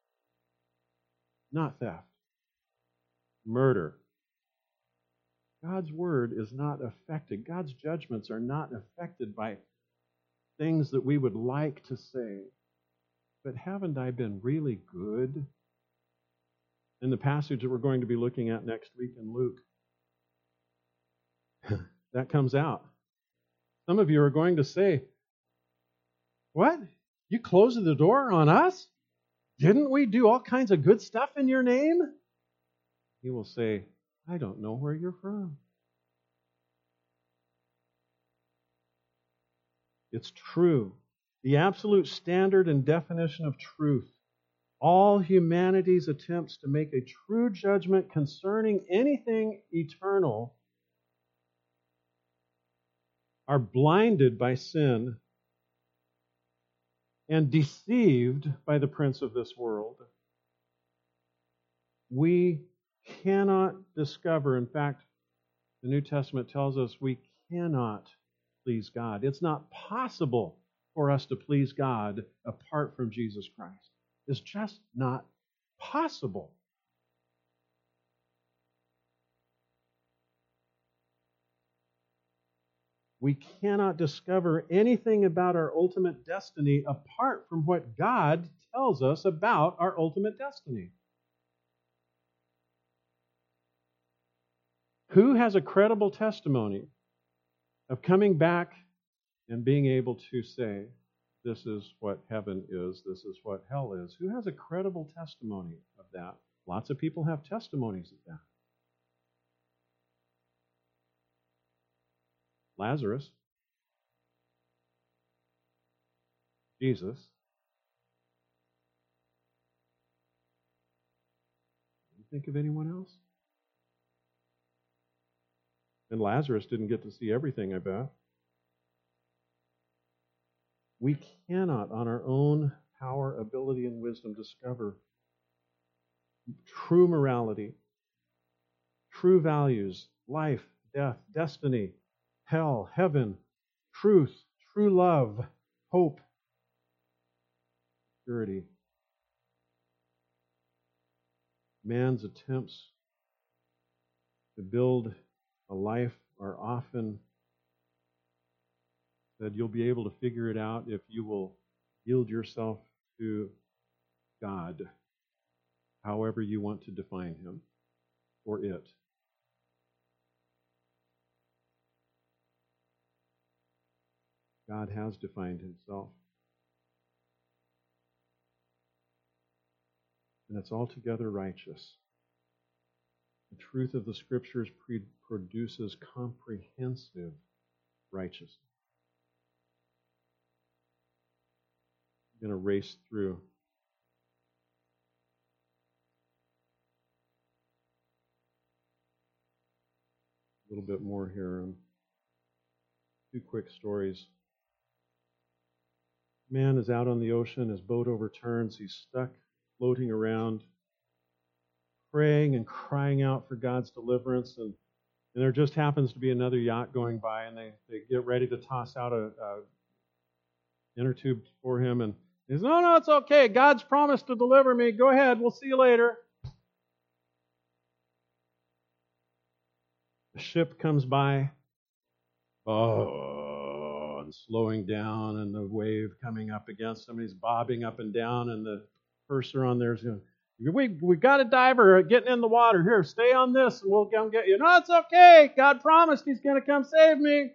not theft. Murder. God's word is not affected. God's judgments are not affected by things that we would like to say. But haven't I been really good? In the passage that we're going to be looking at next week in Luke, that comes out. Some of you are going to say, what? You closed the door on us? Didn't we do all kinds of good stuff in your name? He will say, I don't know where you're from. It's true. The absolute standard and definition of truth. All humanity's attempts to make a true judgment concerning anything eternal are blinded by sin and deceived by the prince of this world. We cannot discover, in fact, the New Testament tells us we cannot please God. It's not possible for us to please God apart from Jesus Christ. It's just not possible. We cannot discover anything about our ultimate destiny apart from what God tells us about our ultimate destiny. Who has a credible testimony of coming back and being able to say, this is what heaven is, this is what hell is? Who has a credible testimony of that? Lots of people have testimonies of that. Lazarus. Jesus. Can you think of anyone else? And Lazarus didn't get to see everything, I bet. We cannot, on our own power, ability, and wisdom, discover true morality, true values, life, death, destiny, hell, heaven, truth, true love, hope, purity. Man's attempts to build a life are often that you'll be able to figure it out if you will yield yourself to God, however you want to define Him or it. God has defined Himself. And it's altogether righteous. The truth of the Scriptures pre- produces comprehensive righteousness. I'm going to race through. A little bit more here. Um, two quick stories. Man is out on the ocean, his boat overturns, he's stuck floating around, praying and crying out for God's deliverance, and, and there just happens to be another yacht going by, and they, they get ready to toss out a, a inner tube for him, and he says, no, no, it's okay. God's promised to deliver me. Go ahead. We'll see you later. The ship comes by. Oh, and slowing down, and the wave coming up against him. He's bobbing up and down, and the purser on there is going, we, we got a diver getting in the water. Here, stay on this, and we'll come get you. No, it's okay. God promised He's going to come save me.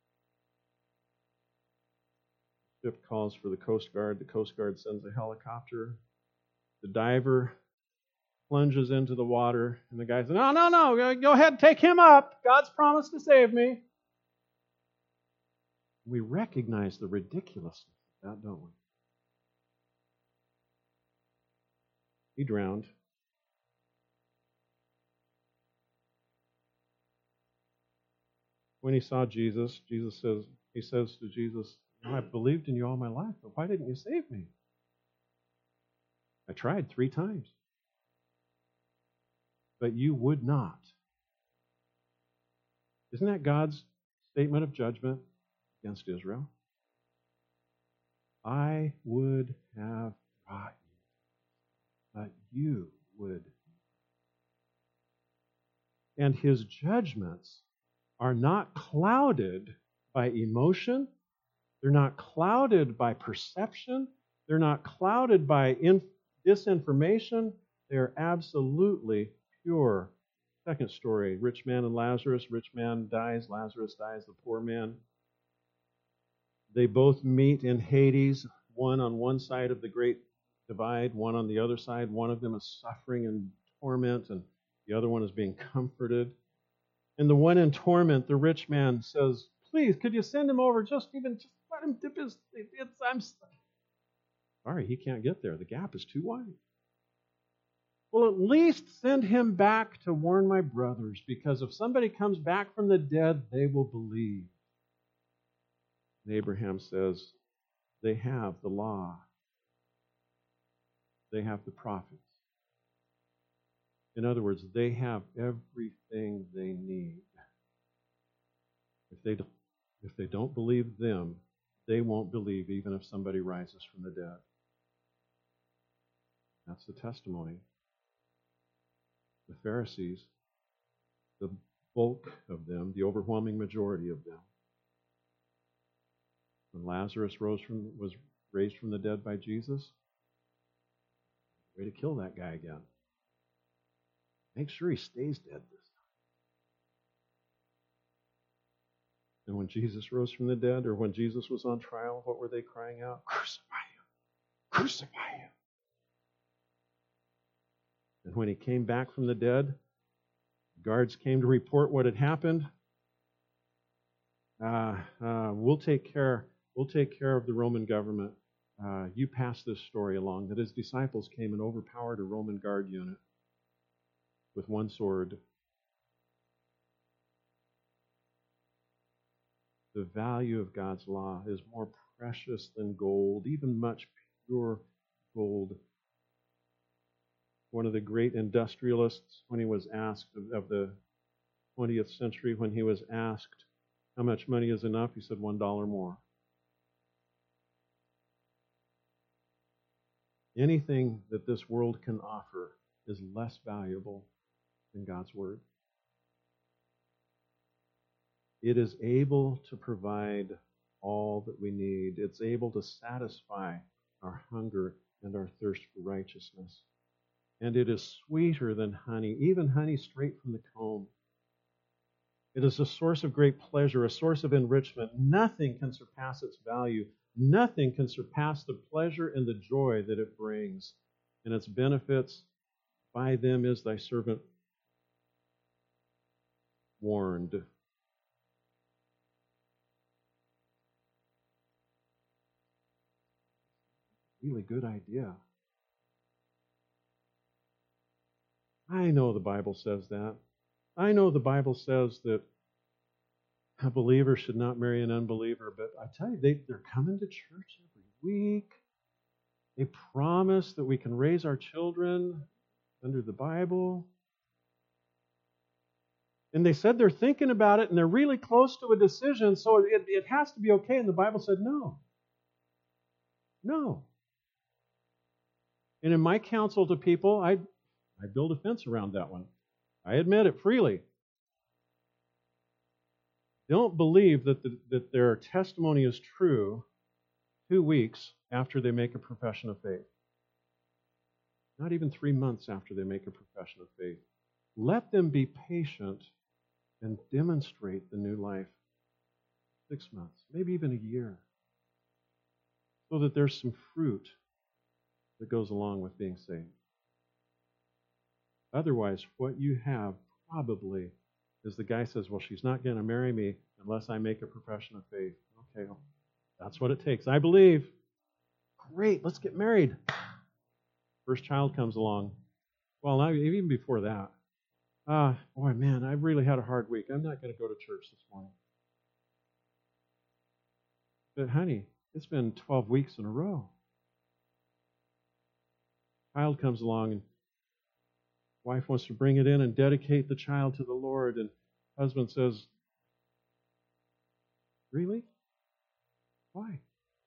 Ship calls for the Coast Guard. The Coast Guard sends a helicopter. The diver plunges into the water, and the guy says, no, no, no, go ahead, take him up. God's promised to save me. We recognize the ridiculousness of that, don't we? He drowned. When he saw Jesus, Jesus says, he says to Jesus, I've believed in you all my life, but why didn't you save me? I tried three times. But you would not. Isn't that God's statement of judgment against Israel? I would have brought you, but you would. And His judgments are not clouded by emotion. They're not clouded by perception. They're not clouded by in- disinformation. They're absolutely pure. Second story, rich man and Lazarus. Rich man dies, Lazarus dies, the poor man. They both meet in Hades, one on one side of the great divide, one on the other side. One of them is suffering and torment, and the other one is being comforted. And the one in torment, the rich man, says, please, could you send him over? Just even, just let him dip his, it's, I'm sorry, he can't get there. The gap is too wide. Well, at least send him back to warn my brothers, because if somebody comes back from the dead, they will believe. And Abraham says, they have the law. They have the prophets. In other words, they have everything they need. If they don't, if they don't believe them, they won't believe even if somebody rises from the dead. That's the testimony. The Pharisees, the bulk of them, the overwhelming majority of them, when Lazarus rose from, was raised from the dead by Jesus, way to kill that guy again. Make sure he stays dead this time. And when Jesus rose from the dead, or when Jesus was on trial, what were they crying out? Crucify him! Crucify him! And when he came back from the dead, guards came to report what had happened. Uh, uh, we'll take care. We'll take care of the Roman government. Uh, you passed this story along that his disciples came and overpowered a Roman guard unit with one sword. The value of God's law is more precious than gold, even much pure gold. One of the great industrialists, when he was asked of, of the twentieth century, when he was asked how much money is enough, he said one dollar more. Anything that this world can offer is less valuable than God's Word. It is able to provide all that we need. It's able to satisfy our hunger and our thirst for righteousness. And it is sweeter than honey, even honey straight from the comb. It is a source of great pleasure, a source of enrichment. Nothing can surpass its value. Nothing can surpass the pleasure and the joy that it brings. And its benefits, by them is thy servant warned. Really good idea. I know the Bible says that. I know the Bible says that a believer should not marry an unbeliever, but I tell you, they, they're coming to church every week. They promise that we can raise our children under the Bible. And they said they're thinking about it and they're really close to a decision, so it, it has to be okay. And the Bible said no. No. And in my counsel to people, I, I build a fence around that one. I admit it freely. Don't believe that, the, that their testimony is true two weeks after they make a profession of faith. Not even three months after they make a profession of faith. Let them be patient and demonstrate the new life. Six months, maybe even a year. So that there's some fruit that goes along with being saved. Otherwise, what you have probably is the guy says, well, she's not going to marry me unless I make a profession of faith. Okay, well, that's what it takes. I believe. Great, let's get married. First child comes along. Well, not, even before that. Ah, uh, boy, man, I really had a hard week. I'm not going to go to church this morning. But honey, it's been twelve weeks in a row. Child comes along and wife wants to bring it in and dedicate the child to the Lord, and husband says, really? Why?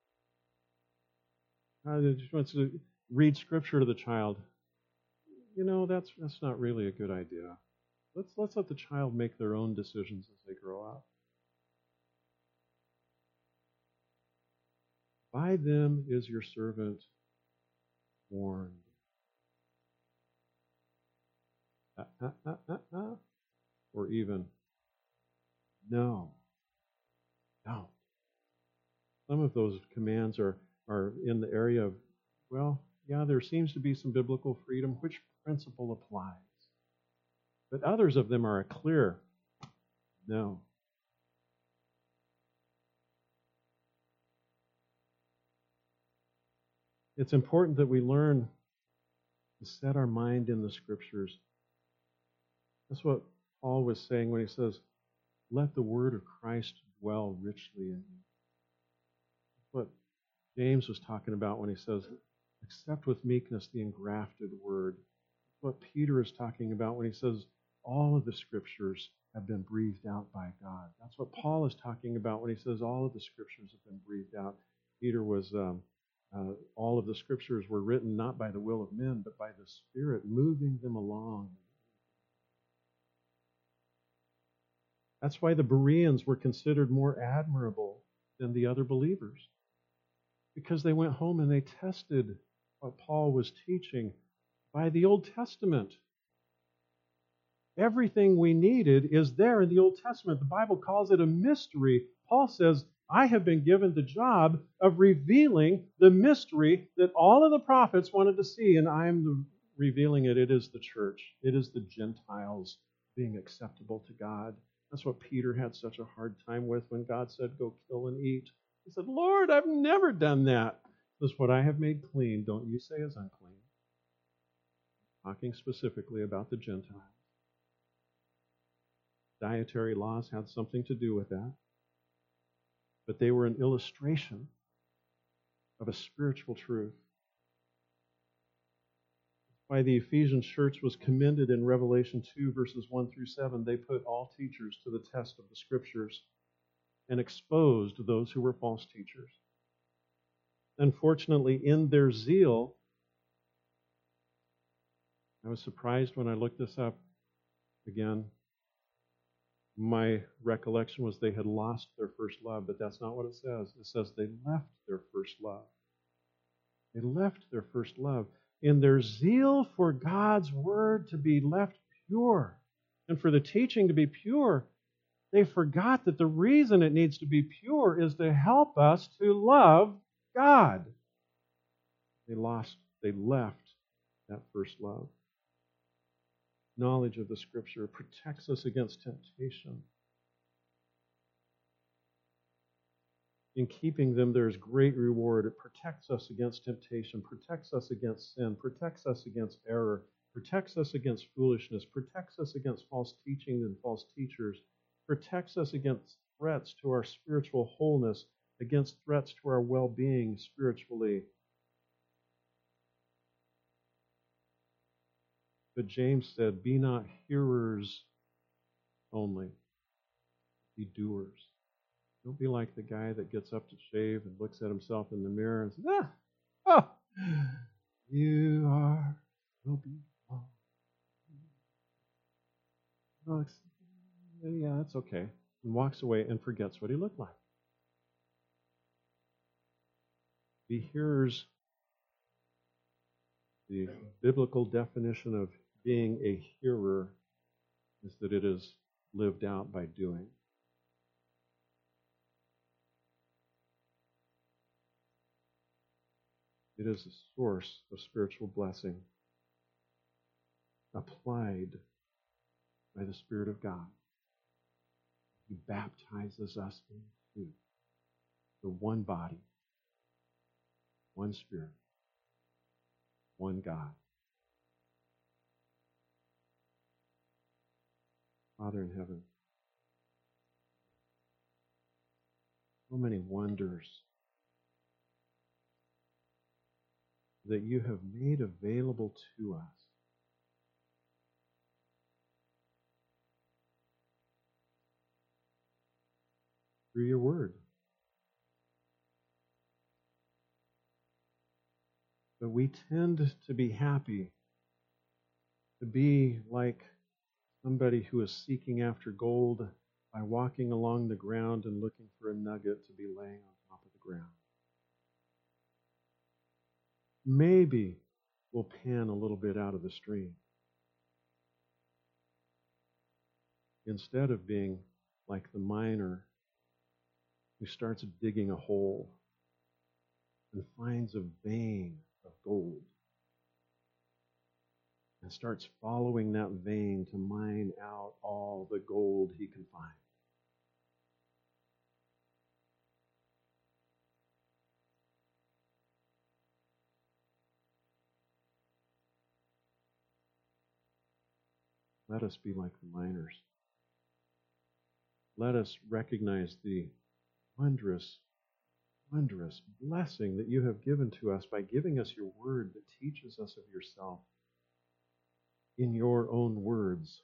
Uh, he just wants to read scripture to the child. You know, that's that's not really a good idea. Let's let's let the child make their own decisions as they grow up. By them is your servant warned. Uh, uh, uh, uh, uh. Or even, no, don't. Some of those commands are, are in the area of, well, yeah, there seems to be some biblical freedom. Which principle applies? But others of them are a clear no. It's important that we learn to set our mind in the Scriptures. That's what Paul was saying when he says, let the word of Christ dwell richly in you. That's what James was talking about when he says, accept with meekness the engrafted word. That's what Peter is talking about when he says, all of the Scriptures have been breathed out by God. That's what Paul is talking about when he says all of the Scriptures have been breathed out. Peter was, um, uh, all of the Scriptures were written not by the will of men, but by the Spirit moving them along. That's why the Bereans were considered more admirable than the other believers. Because they went home and they tested what Paul was teaching by the Old Testament. Everything we needed is there in the Old Testament. The Bible calls it a mystery. Paul says, I have been given the job of revealing the mystery that all of the prophets wanted to see, and I am the, revealing it. It is the church. It is the Gentiles being acceptable to God. That's what Peter had such a hard time with when God said, go kill and eat. He said, Lord, I've never done that. Says, what I have made clean, don't you say is unclean. Talking specifically about the Gentiles. Dietary laws had something to do with that. But they were an illustration of a spiritual truth. Why the Ephesian church was commended in Revelation two, verses one through seven. They put all teachers to the test of the Scriptures and exposed those who were false teachers. Unfortunately, in their zeal, I was surprised when I looked this up again. My recollection was they had lost their first love, but that's not what it says. It says they left their first love. They left their first love. In their zeal for God's word to be left pure and for the teaching to be pure, they forgot that the reason it needs to be pure is to help us to love God. They lost, they left that first love. Knowledge of the Scripture protects us against temptation. In keeping them, there is great reward. It protects us against temptation, protects us against sin, protects us against error, protects us against foolishness, protects us against false teaching and false teachers, protects us against threats to our spiritual wholeness, against threats to our well-being spiritually. But James said, be not hearers only, be doers. Don't be like the guy that gets up to shave and looks at himself in the mirror and says, ah, oh, you are so beautiful. Oh, yeah, that's okay. And walks away and forgets what he looked like. Be hearers. The biblical definition of being a hearer is that it is lived out by doing. It is a source of spiritual blessing applied by the Spirit of God. He baptizes us into the one body, one Spirit, one God. Father in heaven, so many wonders that you have made available to us. Through your word. But we tend to be happy, to be like somebody who is seeking after gold by walking along the ground and looking for a nugget to be laying on top of the ground. Maybe we'll pan a little bit out of the stream. Instead of being like the miner who starts digging a hole and finds a vein of gold and starts following that vein to mine out all the gold he can find. Let us be like the miners. Let us recognize the wondrous, wondrous blessing that you have given to us by giving us your word that teaches us of yourself in your own words.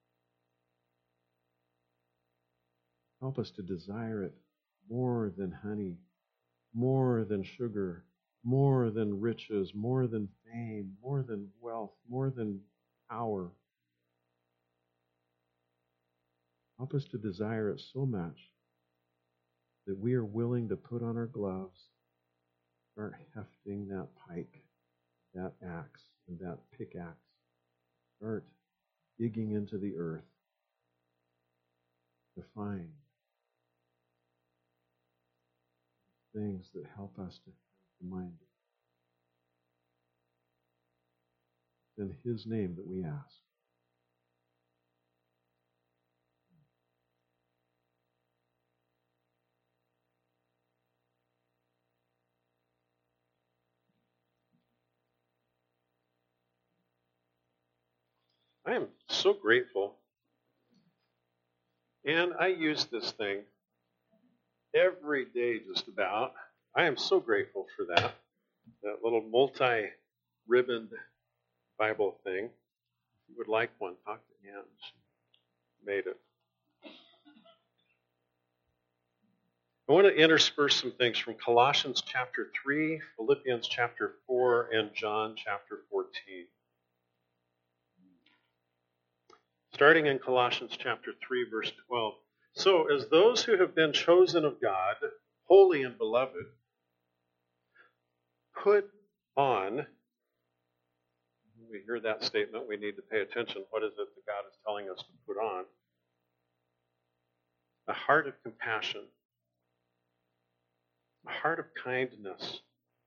Help us to desire it more than honey, more than sugar, more than riches, more than fame, more than wealth, more than power. Help us to desire it so much that we are willing to put on our gloves, start hefting that pike, that axe, and that pickaxe. Start digging into the earth to find things that help us to have the mind. It's in His name that we ask. I am so grateful. And I use this thing every day just about. I am so grateful for that. That little multi-ribboned Bible thing. If you would like one, talk to Ann. She made it. I want to intersperse some things from Colossians chapter three, Philippians chapter four, and John chapter fourteen. Starting in Colossians chapter three, verse twelve. So, as those who have been chosen of God, holy and beloved, put on, when we hear that statement, we need to pay attention. What is it that God is telling us to put on? A heart of compassion, a heart of kindness,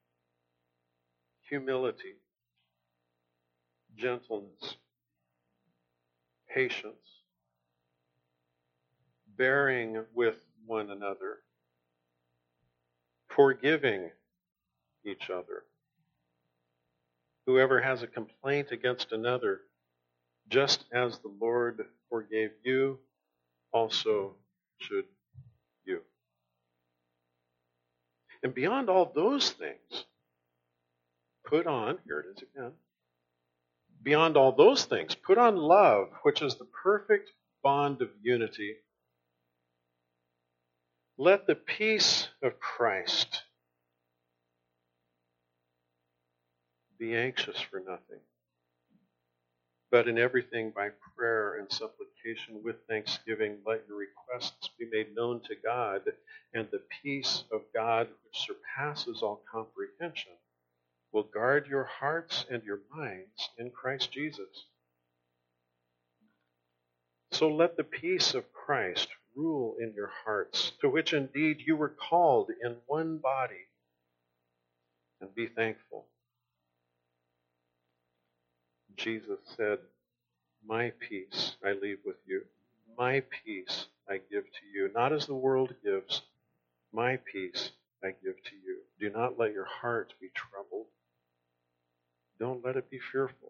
humility, gentleness, patience, bearing with one another, forgiving each other. Whoever has a complaint against another, just as the Lord forgave you, also should you. And beyond all those things, put on, here it is again, beyond all those things, put on love, which is the perfect bond of unity. Let the peace of Christ be anxious for nothing, but in everything by prayer and supplication with thanksgiving, let your requests be made known to God, and the peace of God, which surpasses all comprehension, will guard your hearts and your minds in Christ Jesus. So let the peace of Christ rule in your hearts, to which indeed you were called in one body, and be thankful. Jesus said, my peace I leave with you. My peace I give to you. Not as the world gives, my peace I give to you. Do not let your heart be troubled. Don't let it be fearful.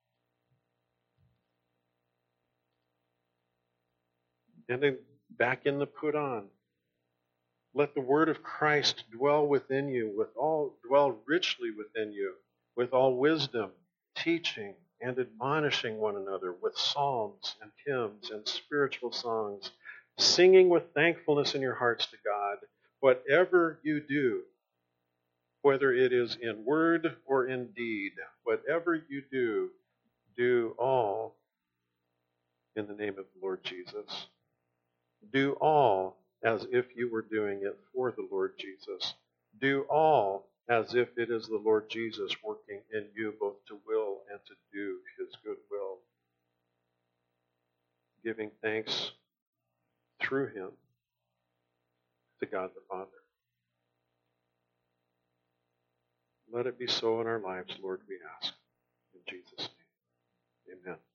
And then back in the put on. Let the word of Christ dwell within you, with all dwell richly within you, with all wisdom, teaching and admonishing one another with psalms and hymns and spiritual songs, singing with thankfulness in your hearts to God. Whatever you do, whether it is in word or in deed, whatever you do, do all in the name of the Lord Jesus. Do all as if you were doing it for the Lord Jesus. Do all as if it is the Lord Jesus working in you both to will and to do his good will, giving thanks through him to God the Father. Let it be so in our lives, Lord, we ask. In Jesus' name, amen.